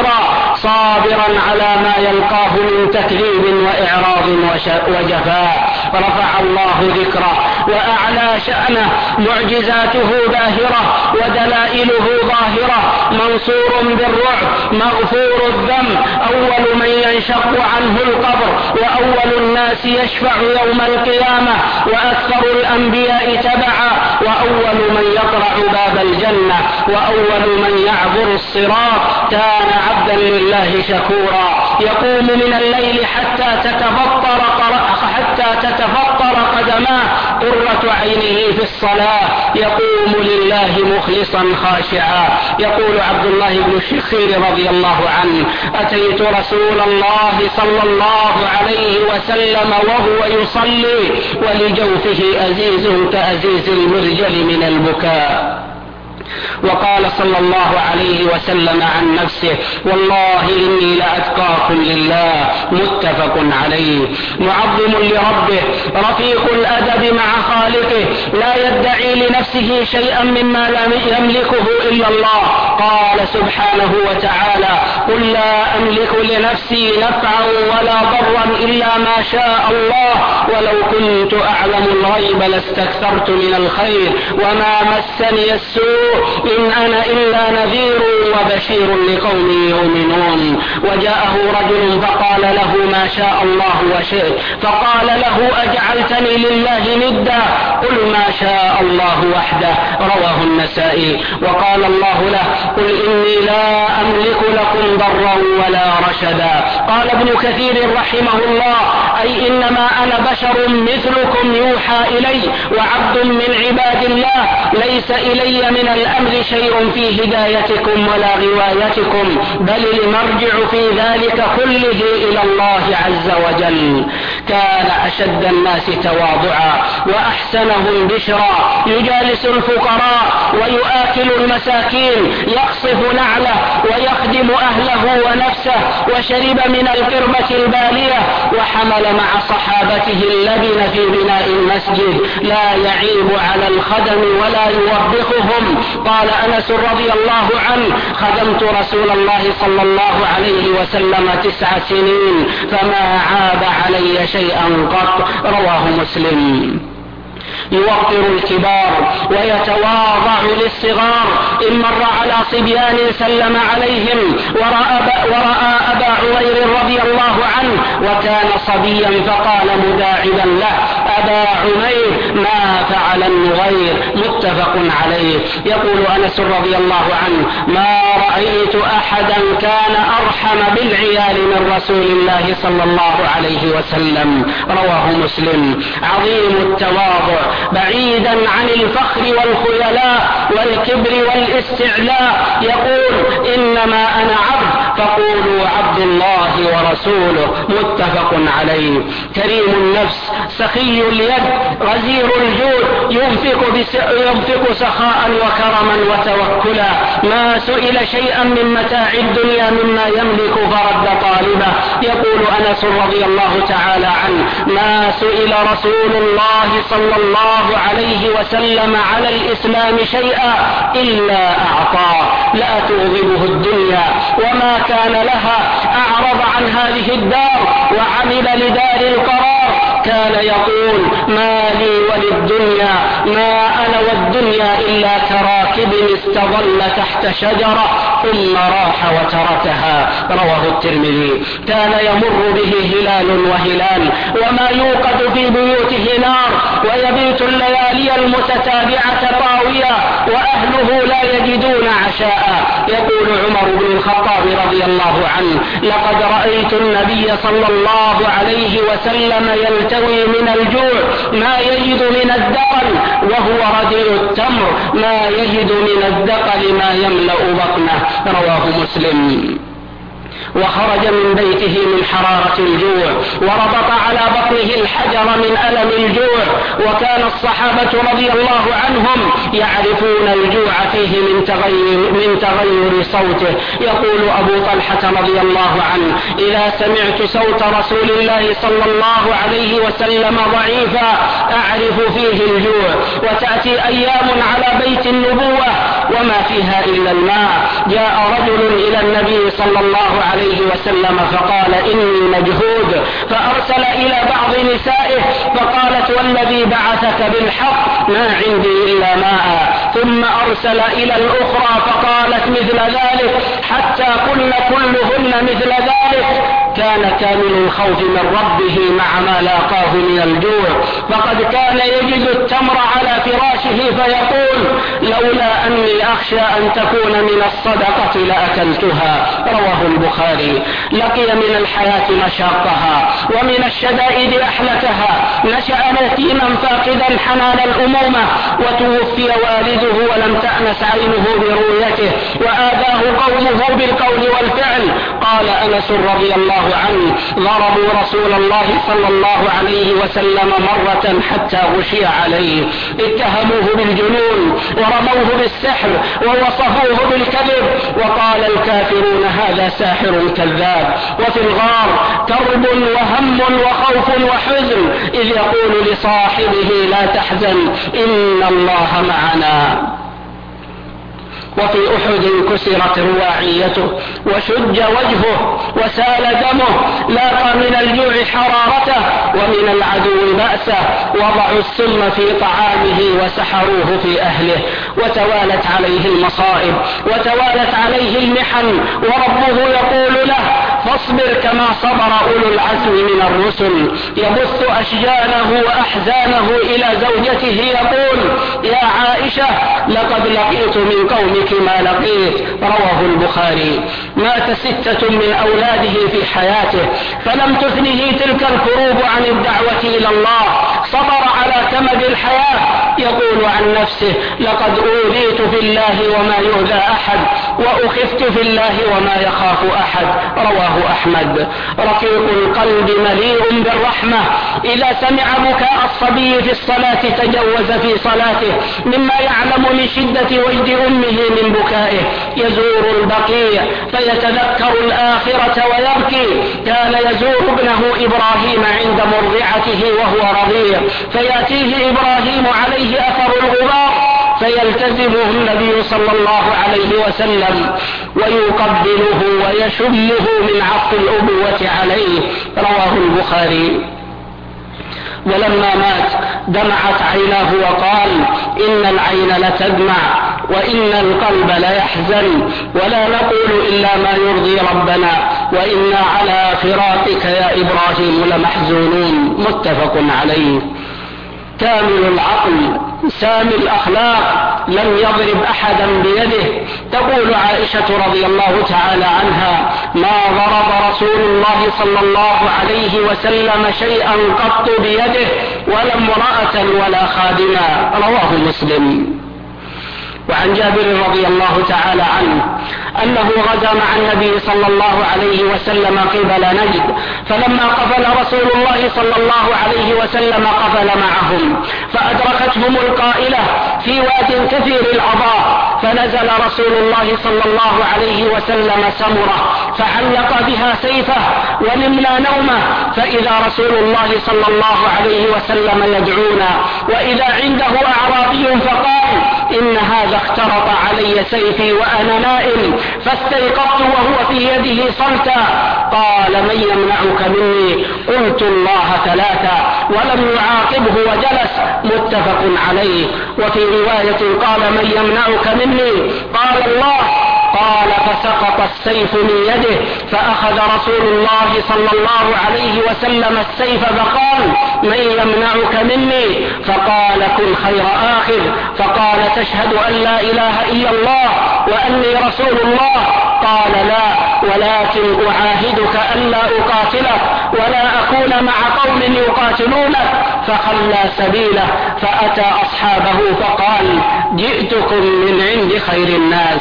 صابرا على ما يلقاه من تكذيب وإعراض وجفاء. رفع الله ذكره وأعلى شأنه معجزاته باهرة ودلائله ظاهرة منصور بالرعب مغفور الذنب أول من ينشق عنه القبر وأول الناس يشفع يوم القيامة وأكثر الأنبياء تبعا وأول من يقرع باب الجنة وأول من يعبر الصراط كان عبدا لله شكورا يقوم من الليل حتى تتفطر قدماه قرة عينه في الصلاة يقوم لله مخلصا خاشعا. يقول عبد الله بن الشخير رضي الله عنه أتيت رسول الله صلى الله عليه وسلم وهو يصلي ولجوفه أزيز كأزيز المرجل من البكاء وقال صلى الله عليه وسلم عن نفسه: والله إني لأتقاكم لله. متفق عليه. معظم لربه، رفيق الأدب مع خالقه، لا يدعي لنفسه شيئا مما لا يملكه إلا الله. قال سبحانه وتعالى: قل لا أملك لنفسي نفعا ولا ضرا إلا ما شاء الله، ولو كنت أعلم الغيب لاستكثرت من الخير وما مسني السوء إن أنا إلا نذير وبشير لقوم يؤمنون. وجاءه رجل فقال له: ما شاء الله وشئت. فقال له: أجعلتني لله ندا؟ قل ما شاء الله وحده. رواه النسائي. وقال الله له: قل إني لا أملك لكم ضرا ولا رشدا. قال ابن كثير رحمه الله: أي إنما أنا بشر مثلكم يوحى إلي وعبد من عباد الله، ليس إلي من الأمر شيء في هدايتكم ولا غوايتكم، بل المرجع في ذلك كله إلى الله عز وجل. كان أشد الناس تواضعا وأحسنهم بشرا، يجالس الفقراء ويؤكل المساكين، يقصف نعله ويخدم أهله ونفسه، وشرب من القربة البالية، وحمل مع صحابته اللبن في بناء المسجد، لا يعيب على الخدم ولا يوبخهم. قال أنس رضي الله عنه: خدمت رسول الله صلى الله عليه وسلم 9 سنين فما عاب علي شيئا قط. رواه مسلم. يوقر الكبار ويتواضع للصغار. إن مر على صبيان سلم عليهم ورأى أبا عوير رضي الله عنه وكان صبيا فقال مداعبا له: أبا عمير ما فعل النغير. متفق عليه. يقول أنس رضي الله عنه: ما رأيت أحدا كان أرحم بالعيال من رسول الله صلى الله عليه وسلم. رواه مسلم. عظيم التواضع، بعيدا عن الفخر والخيلاء والكبر والاستعلاء. يقول: إنما أنا عبد فقولوا عبد الله ورسوله. متفق عليه. كريم النفس، سخي اليد، غزير الجود، ينفق سخاء وكرما وتوكلا. ما سئل شيئا من متاع الدنيا مما يملك فرد طالبه. يقول أنس رضي الله تعالى عنه: ما سئل رسول الله صلى الله عليه وسلم على الإسلام شيئا إلا أعطاه. لا تغضبه الدنيا وما كان لها، أعرض عن هذه الدار وعمل لدار القرار. كان يقول: ما لي وللدنيا، ما أنا والدنيا إلا كراكب استظل تحت شجرة ثم راح وتركها. رواه الترمذي. كان يمر به هلال وهلال وما يوقد في بيوته نار، ويبيت الليالي المتتابعة طاوية وأهله لا يجدون عشاء. يقول عمر بن الخطاب رضي الله عنه: لقد رأيت النبي صلى الله عليه وسلم يلتوي من الجوع ما يجد من الدقل، وهو رديء التمر ما يجد من الدقل ما يملأ بطنه. رواه مسلم. وخرج من بيته من حرارة الجوع وربط على بطنه الحجر من ألم الجوع. وكان الصحابة رضي الله عنهم يعرفون الجوع فيه من تغير صوته. يقول أبو طلحة رضي الله عنه: إذا سمعت صوت رسول الله صلى الله عليه وسلم ضعيفا أعرف فيه الجوع. وتأتي أيام على بيت النبوة وما فيها إلا الماء. جاء رجل إلى النبي صلى الله عليه وسلم فقال: إني مجهود. فأرسل إلى بعض نسائه فقالت: والذي بعثك بالحق ما عندي إلا ماء. ثم أرسل إلى الأخرى فقالت مثل ذلك، حتى قلن كلهن مثل ذلك. كان كامل الخوف من ربه مع ما لاقاه من الجوع، فقد كان يجد التمر على فراشه فيقول: لولا أني أخشى أن تكون من الصدقة لأكلتها. رواه البخاري. لقي من الحياة مشاقها ومن الشدائد أحلكها. نشأ يتيما فاقدا حنان الأمومة، وتوفي والده ولم تأنس عينه برؤيته، وآذاه قومه بالقول والفعل. قال أنس رضي الله عنه: ضربوا رسول الله صلى الله عليه وسلم مرة حتى غشي عليه، اتهموه بالجنون ورموه بالسحر ووصفوه بالكذب، وقال الكافرون هذا ساحر كذاب. وفي الغار كرب وهم وخوف وحزن إذ يقول لصاحبه لا تحزن إن الله معنا. وفي أحد كسرت رواعيته وشج وجهه وسال دمه، لاقى من الجوع حرارته ومن العدو بأسه، وضعوا السم في طعامه وسحروه في أهله، وتوالت عليه المصائب وتوالت عليه المحن، وربه يقول له فاصبر كما صبر أولو العزم من الرسل. يبث أشجانه وأحزانه إلى زوجته يقول يا عائشة لقد لقيت من قومك ما لقيت. رواه البخاري. مات 6 من أولاده في حياته فلم تثنه تلك الكروب عن الدعوة إلى الله، صبر على كمد الحياة. يقول عن نفسه لقد أوذيت في الله وما يؤذى أحد، وأخفت في الله وما يخاف أحد. رواه أحمد. رقيق القلب مليء بالرحمة، إذا سمع بكاء الصبي في الصلاة تجوز في صلاته مما يعلم من شدة وجد أمه من بكائه. يزور البقيع فيتذكر الآخرة ويبكي. كان يزور ابنه إبراهيم عند مرضعته وهو رضيع، فيأتيه إبراهيم عليه أثر الغبار فيلتزمه النبي صلى الله عليه وسلم ويقبله ويشمه من عطف الأبوة عليه. رواه البخاري. ولما مات دمعت عيناه وقال إن العين لتدمع وإن القلب ليحزن، ولا نقول إلا ما يرضي ربنا، وإنا على فراقك يا إبراهيم لمحزونون. متفق عليه. كامل العقل سامي الأخلاق لم يضرب أحدا بيده. تقول عائشة رضي الله تعالى عنها ما ضرب رسول الله صلى الله عليه وسلم شيئا قط بيده ولا امرأة ولا خادما. رواه مسلم. وعن جابر رضي الله تعالى عنه أنه غزا مع النبي صلى الله عليه وسلم قبل نجد، فلما قفل رسول الله صلى الله عليه وسلم قفل معهم، فأدركتهم القائلة في واد كثير العضاء، فنزل رسول الله صلى الله عليه وسلم سمرة فعلق بها سيفه ونمنا نومه، فإذا رسول الله صلى الله عليه وسلم يدعونا، وإذا عنده أعرابي فقال إن هذا اخترط علي سيفي وأنا نائم، فاستيقظت وهو في يده صلتا، قال من يمنعك مني؟ قلت الله 3 ولم يعاقبه وجلس. متفق عليه. وفي رواية قال من يمنعك مني؟ قال الله. قال فسقط السيف من يده، فأخذ رسول الله صلى الله عليه وسلم السيف فقال من يمنعك مني؟ فقال كن خير آخذ. فقال تشهد أن لا إله إلا الله وأني رسول الله؟ قال لا، ولكن أعاهدك ألا أقاتلك ولا أكون مع قوم يقاتلونك. فخلى سبيله فأتى أصحابه فقال جئتكم من عند خير الناس،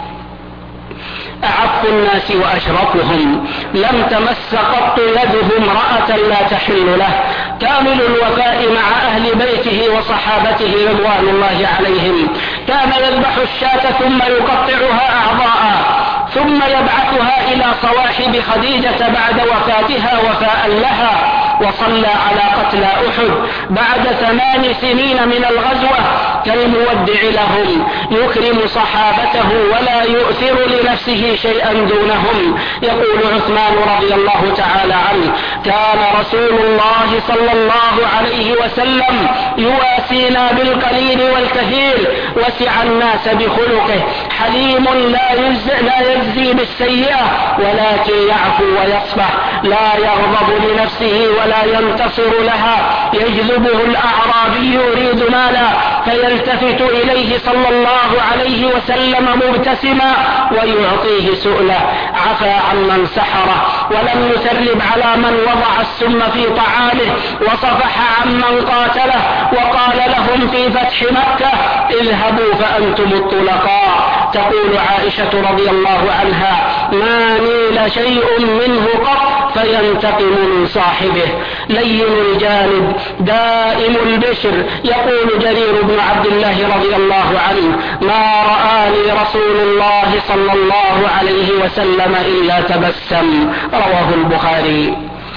أعف الناس وأشرفهم، لم تمس قط يده امرأة لا تحل له، كامل الوفاء مع أهل بيته وصحابته رضوان الله عليهم. كان يذبح الشاة ثم يقطعها أعضاء ثم يبعثها إلى صواحب خديجة بعد وفاتها وفاء لها. وصلى على قتلى أحد بعد 8 سنين من الغزوة كالمودع لهم، يكرم صحابته ولا يؤثر لنفسه شيئا دونهم. يقول عثمان رضي الله تعالى عنه كان رسول الله صلى الله عليه وسلم يواسينا بالقليل والكثير، وسع الناس بخلقه، حليم لا يجزي بالسيئة ولكن يعفو ويصفح، لا يغضب لنفسه ولا ينتصر لها. يجذبه الأعرابي يريد مالا فيلتفت إليه صلى الله عليه وسلم مبتسما ويعطيه سؤله، عفى عمن سحره ولم يثرب على من وضع السم في طعامه، وصفح عمن قاتله، وقال لهم في فتح مكة اذهبوا فأنتم الطلقاء. تقول عائشة رضي الله عنها ما نيل شيء منه قط فينتقم من صاحبه. لين الجانب دائم البشر. يقول جرير بن عبد الله رضي الله عنه: ما رآني رسول الله صلى الله عليه وسلم إلا تبسم. رواه البخاري.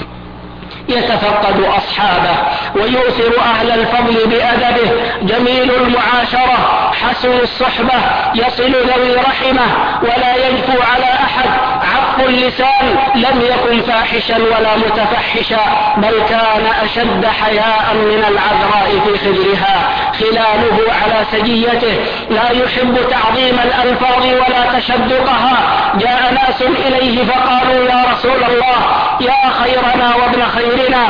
يتفقد أصحابه ويؤثر أهل الفضل بأدبه، جميل المعاشرة، حسن الصحبة، يصل ذوي رحمه، ولا يجفو على أحد، عف اللسان، لم يكن فاحشا ولا متفحشا، بل كان أشد حياء من العذراء في خدرها، خلاله على سجيته، لا يحب تعظيم الألفاظ ولا تشدقها. جاء ناس إليه فقالوا: يا رسول الله، يا خيرنا وابن خيرنا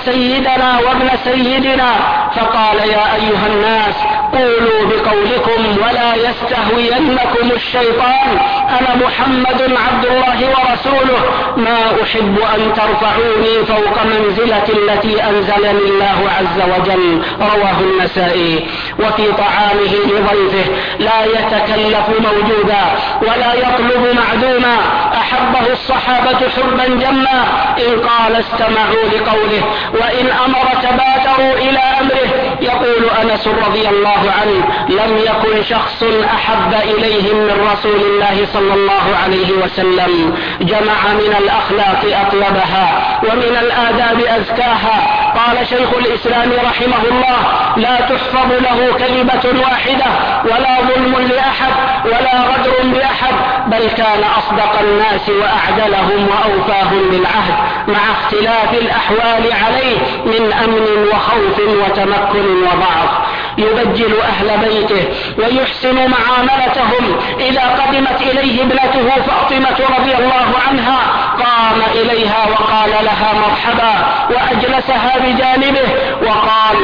وسيدنا وابن سيدنا. فقال: يا أيها الناس، قولوا بقولكم ولا يستهوينكم الشيطان، أنا محمد عبد الله ورسوله، ما أحب أن ترفعوني فوق منزلة التي أنزلني الله عز وجل. رواه النسائي. وفي طعامه لضيفه لا يتكلف موجودا ولا يطلب معدوما، أحبه الصحابة حبا جما، إن قال استمعوا لقوله، وإن أمر تبادروا إلى أمره. يقول أنس رضي الله عنه: لم يكن شخص أحب إليهم من رسول الله صلى الله عليه وسلم، جمع من الأخلاق أطيبها ومن الآداب أزكاها. قال شيخ الإسلام رحمه الله: لا تحفظ له كلمة واحدة ولا ظلم لأحد ولا غدر بأحد، بل كان أصدق الناس وأعدلهم وأوفاهم بالعهد، مع اختلاف الأحوال عليه من أمن وخوف وتمكن وضعف. يبجل أهل بيته ويحسن معاملتهم. إذا قدمت إليه ابنته فاطمة رضي الله عنها قام إليها وقال لها مرحبا، وأجلسها بجانبه وقال: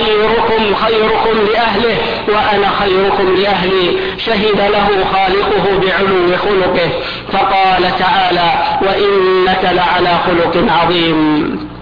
خيركم خيركم لأهله وأنا خيركم لأهلي. شهد له خالقه بعلو خلقه. فقال تعالى: وإنك لعلى خلق عظيم.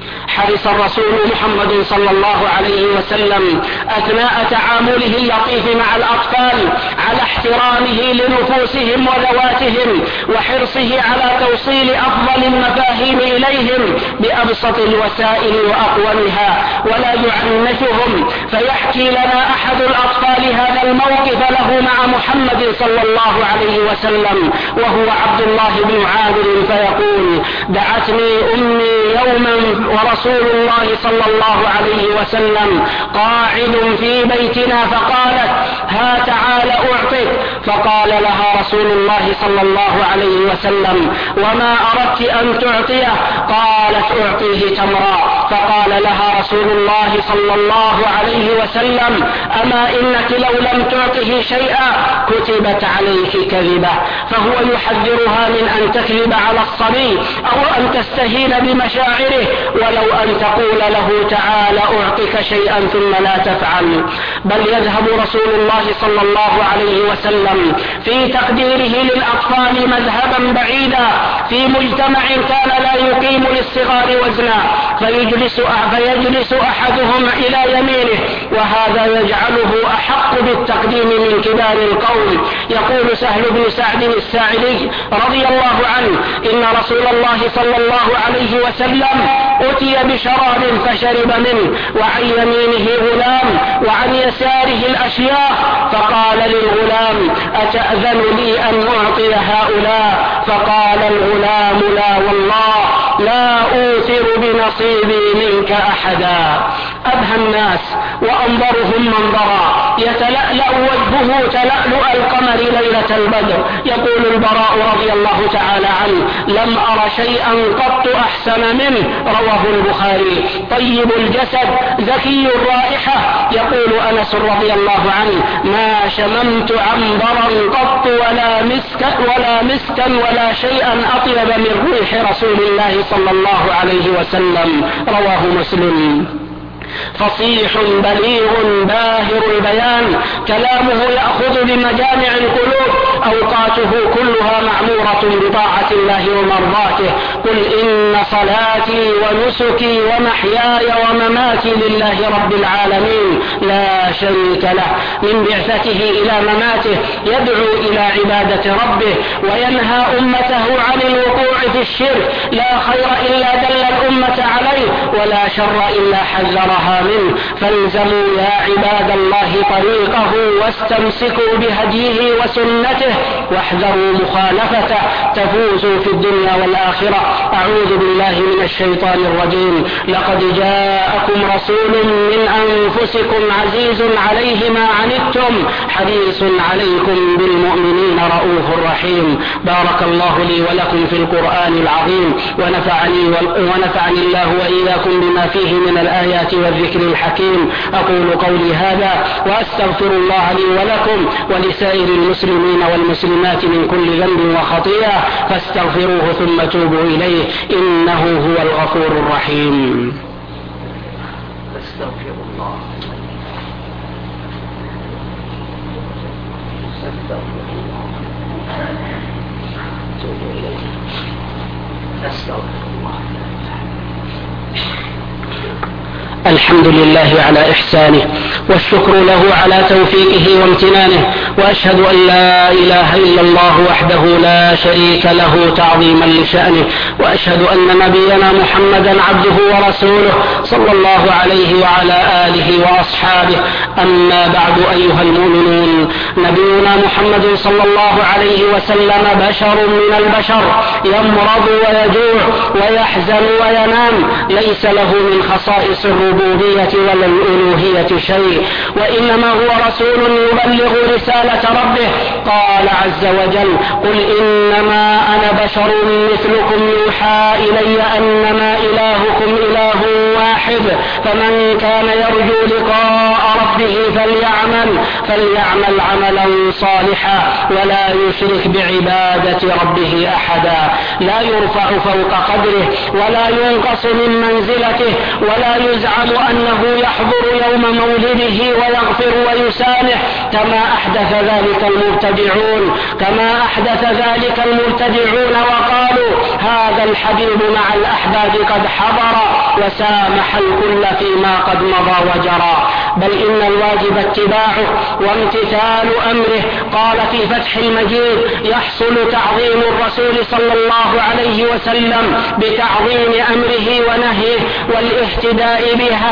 حرص الرسول محمد صلى الله عليه وسلم أثناء تعامله اللطيف مع الأطفال على احترامه لنفوسهم وذواتهم، وحرصه على توصيل أفضل المفاهيم إليهم بأبسط الوسائل وأقومها، ولا يعنفهم. فيحكي لنا أحد الأطفال هذا الموقف له مع محمد صلى الله عليه وسلم، وهو عبد الله بن عامر، فيقول: دعتني أمي يوما ورسول الله صلى الله عليه وسلم قاعد في بيتنا، فقالت: ها تعال أعطيك. فقال لها رسول الله صلى الله عليه وسلم: وما أردت أن تعطيه؟ قالت: أعطيه تمرا. فقال لها رسول الله صلى الله عليه وسلم: أما إنك لو لم تعطه شيئا كتبت عليك كذبة. فهو يحذرها من أن تكذب على الصبي أو أن تستهين بمشاعره، ولو أن تقول له: تعال أعطيك شيئا ثم لا تفعل. بل يذهب رسول الله صلى الله عليه وسلم في تقديره للأطفال مذهبا بعيدا، في مجتمع كان لا يقيم للصغار وزنا، فيجلس أحدهم إلى يمينه، وهذا يجعله أحق بالتقديم من كبار القوم. يقول سهل بن سعد الساعدي رضي الله عنه: إن رسول الله صلى الله عليه وسلم أتي بشراب فشرب منه، وعن يمينه غلام وعن يساره الأشياخ، فقال للغلام: أتأذن لي أن أعطي هؤلاء؟ فقال الغلام: لا والله، لا أوثر بنصيبي منك أحدا. أبهى الناس وأنظرهم منظرا، يتلألأ وجهه تلألؤ القمر ليلة البدر. يقول البراء رضي الله تعالى عنه: لم أر شيئا قط أحسن منه. رواه البخاري. طيب الجسد زكي الرائحة. يقول أنس رضي الله عنه: ما شممت عنبرا قط ولا مسكا ولا شيئا أطيب من ريح رسول الله صلى الله عليه وسلم. رواه مسلم. فصيح بليغ باهر البيان، كلامه يأخذ بمجامع القلوب، أوقاته كلها معمورة بطاعة الله ومرضاته. قل إن صلاتي ونسكي ومحياي ومماتي لله رب العالمين لا شريك له. من بعثته إلى مماته يدعو إلى عبادة ربه وينهى أمته عن الوقوع في الشرك. لا خير إلا دل الأمة عليه ولا شر إلا حذرها منه. فالزموا يا عباد الله طريقه واستمسكوا بهديه وسنته واحذروا مخالفته تفوزوا في الدنيا والآخرة. أعوذ بالله من الشيطان الرجيم. لقد جاءكم رسول من أنفسكم عزيز عليه ما عنتم حريص عليكم بالمؤمنين رؤوف رحيم. بارك الله لي ولكم في القرآن العظيم ونفعني الله وإياكم بما فيه من الآيات والذكر الحكيم. أقول قولي هذا وأستغفر الله لي ولكم ولسائر المسلمين والمسلمات من كل ذنب وخطيئة فاستغفروه ثم توبوا إليه إنه هو الغفور الرحيم. استغفر الله. الحمد لله على إحسانه والشكر له على توفيقه وامتنانه، وأشهد أن لا إله إلا الله وحده لا شريك له تعظيما لشأنه، وأشهد أن نبينا محمدا عبده ورسوله صلى الله عليه وعلى آله وأصحابه. أما بعد أيها المؤمنون، نبينا محمد صلى الله عليه وسلم بشر من البشر، يمرض ويجوع ويحزن وينام، ليس له من خصائص الربوبية ولا الألوهية شيء، وإنما هو رسول يبلغ رسالة ربه. قال عز وجل: قل إنما أنا بشر مثلكم يوحى إلي أنما إلهكم إله واحد، فمن كان يرجو لقاء ربه فليعمل عملا صالحا ولا يشرك بعبادة ربه أحدا. لا يرفع فوق قدره ولا ينقص من منزلته، ولا يزعم أنه يحضر يوم مولده ويغفر ويسامح كما أحدث ذلك المبتدعون وقالوا هذا الحبيب مع الأحباب قد حضر وسامح الكل فيما قد مضى وجرى، بل إن الواجب اتباعه وامتثال أمره. قال في فتح المجيد: يحصل تعظيم الرسول صلى الله عليه وسلم بتعظيم أمره ونهيه والاهتداء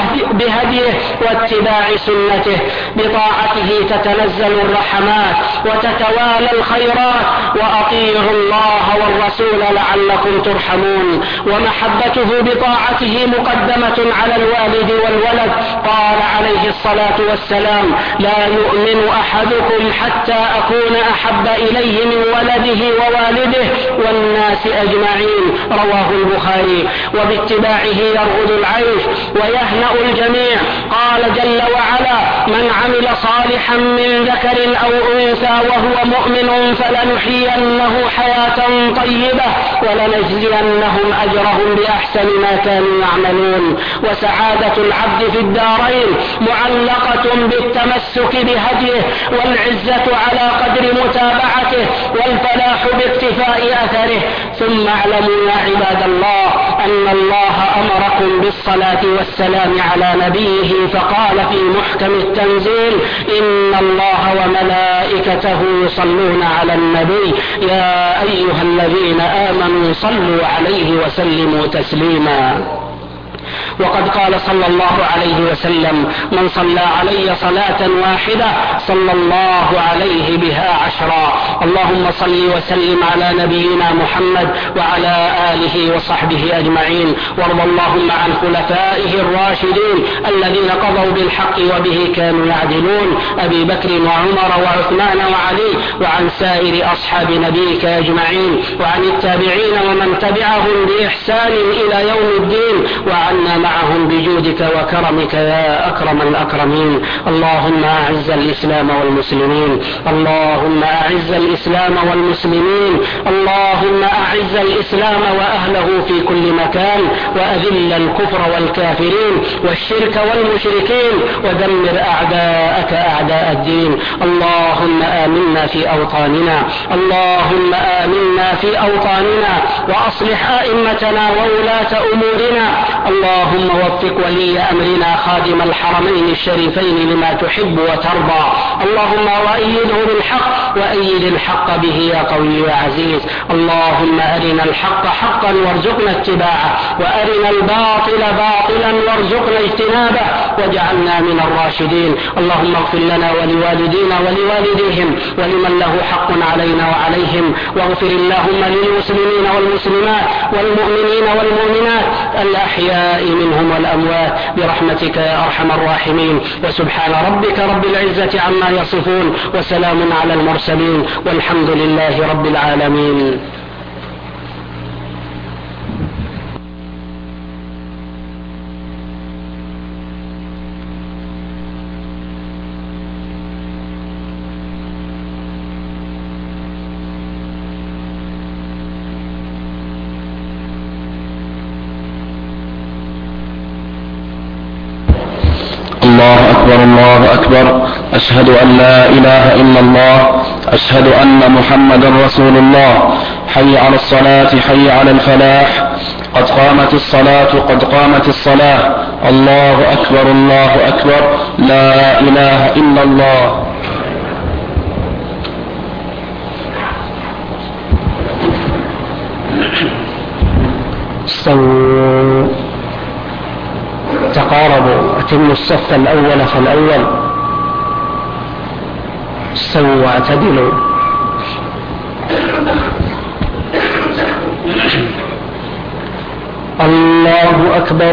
بهديه واتباع سنته. بطاعته تتنزل الرحمات وتتوالى الخيرات، وأطيعوا الله والرسول لعلكم ترحمون. ومحبته بطاعته مقدمة على الوالد والولد. قال عليه الصلاة والسلام: لا يؤمن أحدكم حتى أكون أحب إليه من ولده ووالده والناس أجمعين. رواه البخاري. وباتباعه يرغد العيش ويهنأ الجميع. قال جل وعلا: من عمل صالحا من ذكر أو أنثى وهو مؤمن فلنحيينه حياة طيبة ولنجزينهم أجرهم بأحسن ما كانوا يعملون. وسعادة العبد في الدارين معلقة بالتمسك بهديه، والعزة على قدر متابعته، والفلاح باقتفاء أثره. ثم اعلموا يا عباد الله أن الله أمركم بالصلاة والسلام على نبيه، فقال في محكم التنزيل: إن الله وملائكته يصلون على النبي يا أيها الذين آمنوا صلوا عليه وسلموا تسليما. وقد قال صلى الله عليه وسلم: من صلى علي صلاة واحدة صلى الله عليه بها 10. اللهم صل وسلم على نبينا محمد وعلى آله وصحبه أجمعين. وارض اللهم عن خلفائه الراشدين الذين قضوا بالحق وبه كانوا يعدلون: أبي بكر وعمر وعثمان وعلي، وعن سائر أصحاب نبيك أجمعين، وعن التابعين ومن تبعهم بإحسان إلى يوم الدين، وعن عنا معهم بجودك وكرمك يا أكرم الأكرمين. اللهم أعز الإسلام والمسلمين، اللهم أعز الإسلام والمسلمين، اللهم أعز الإسلام وأهله في كل مكان، وأذل الكفر والكافرين والشرك والمشركين، ودمر أعداءك أعداء الدين. اللهم آمنا في أوطاننا، اللهم آمنا في أوطاننا، وأصلح أئمتنا وولاة أمورنا. اللهم وفق ولي أمرنا خادم الحرمين الشريفين لما تحب وترضى. اللهم وأيده بالحق، وأيد الحق به يا قوي يا عزيز. اللهم أرنا الحق حقا وارزقنا اتباعه، وأرنا الباطل باطلا وارزقنا اجتنابه، واجعلنا من الراشدين. اللهم اغفر لنا ولوالدينا ولوالديهم ولمن له حق علينا وعليهم، واغفر اللهم للمسلمين والمسلمات والمؤمنين والمؤمنات الأحياء منهم والأموات برحمتك يا أرحم الراحمين. وسبحان ربك رب العزة عما يصفون، وسلام على المرسلين، والحمد لله رب العالمين. الله أكبر الله أكبر، أشهد أن لا إله إلا الله، أشهد أن محمدا رسول الله. حي على الصلاة حي على الفلاح، قد قامت الصلاة قد قامت الصلاة. الله أكبر الله أكبر، لا إله إلا الله. استووا، تقاربوا، أتموا الصف الأول فالأول، استووا واعتدلوا. الله أكبر.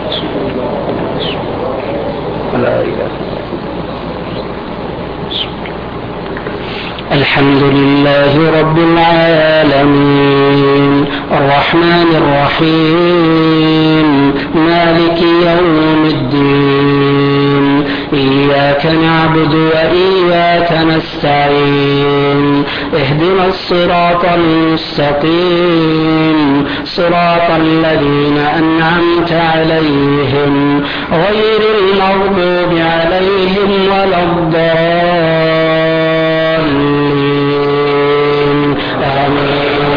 الحمد لله رب العالمين، الرحمن الرحيم، مالك يوم الدين، إياك نعبد وإياك نستعين، اهدنا الصراط المستقيم، صراط الذين أنعمت عليهم غير المغضوب عليهم ولا الضالين. آمين.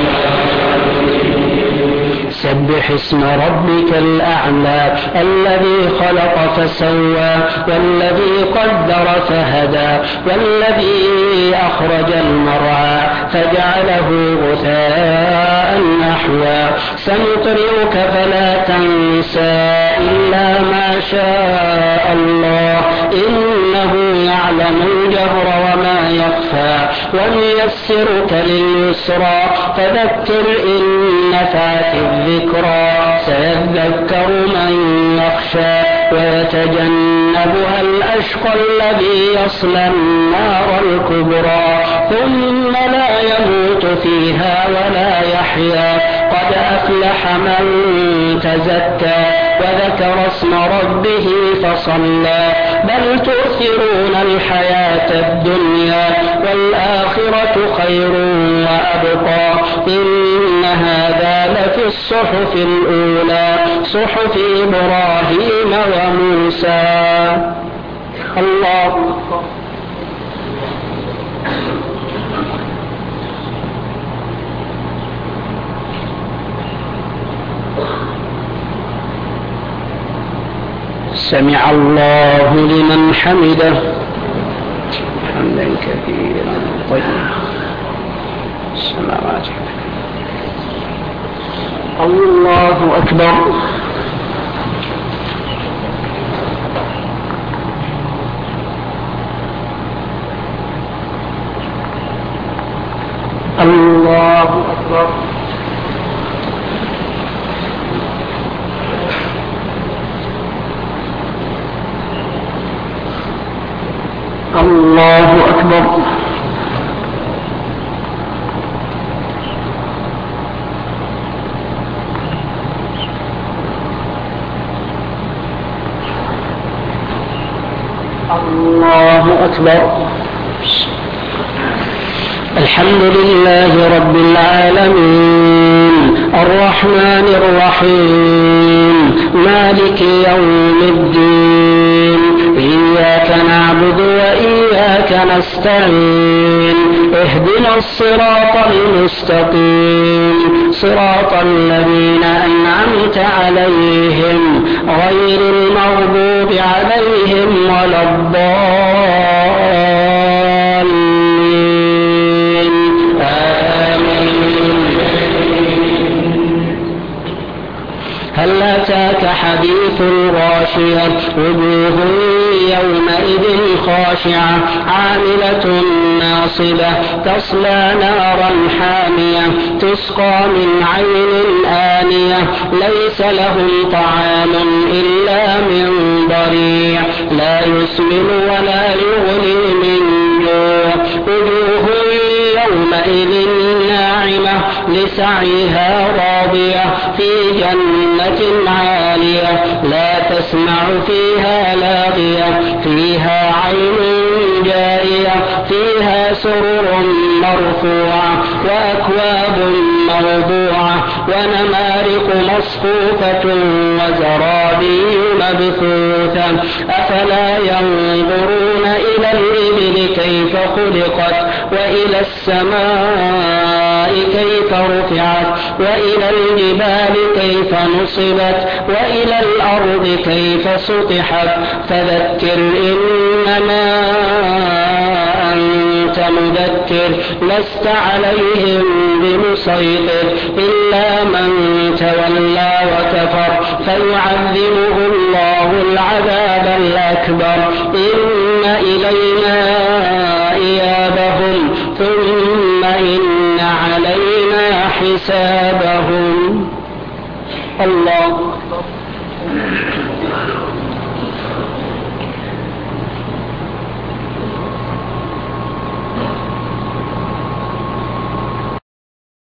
سبح اسم ربك الأعلى الذي خلق فسوى، والذي قدر فهدى، والذي أخرج المرعى فجعله غثاء نحوا. سنقرئك فلا تنسى إلا ما شاء الله، إنه يعلم الجهر وما يخفى. ونيسرك لليسرى، فذكر إن نفعت الذكرى. سيذكر من يخشى، ويتجنبها الأشقى الذي يصلى النار الكبرى، ثم لا يموت فيها ولا يحيا. قد أفلح من تزكى، وذكر اسم ربه فصلى. بل تؤثرون الحياة الدنيا، والآخرة خير وأبقى. إن هذا لفي الصحف الأولى، صحف إبراهيم وموسى. الله سمع الله لمن حمده، حمدا كثيرا طيبا السماوات. الله أكبر. الله أكبر. الله أكبر. أكبر. الحمد لله رب العالمين الرحمن الرحيم مالك يوم الدين إياك نعبد وإياك نستعين اهدنا الصراط المستقيم صراط الذين أنعمت عليهم غير المغضوب عليهم ولا الضالين آمين. هل أتاك حديث الغاشية وجوه يومئذ خاشعة عاملة ناصبة تصلى نارا حامية تسقى من عين آنية ليس لهم طعام إلا من ضريع لا يسمن ولا يغني من جوع وجوه يومئذ ناعمة لسعيها راضية في جنة عالية لا تسمع فيها لاغية فيها عين جارية فيها سرر مرفوعة وأكواب موضوعة ونمارق مصفوفة وزرابي مبثوثة أفلا ينظرون إلى الإبل كيف خلقت وإلى السماء كيف رفعت وإلى الجبال كيف نصبت وإلى الأرض كيف سطحت فذكر إنما أنت مذكر لست عليهم بمسيطر إلا من تولى وكفر فيعذبه الله العذاب الأكبر إن إلينا إيابهم ثم إن علينا حسابهم. الله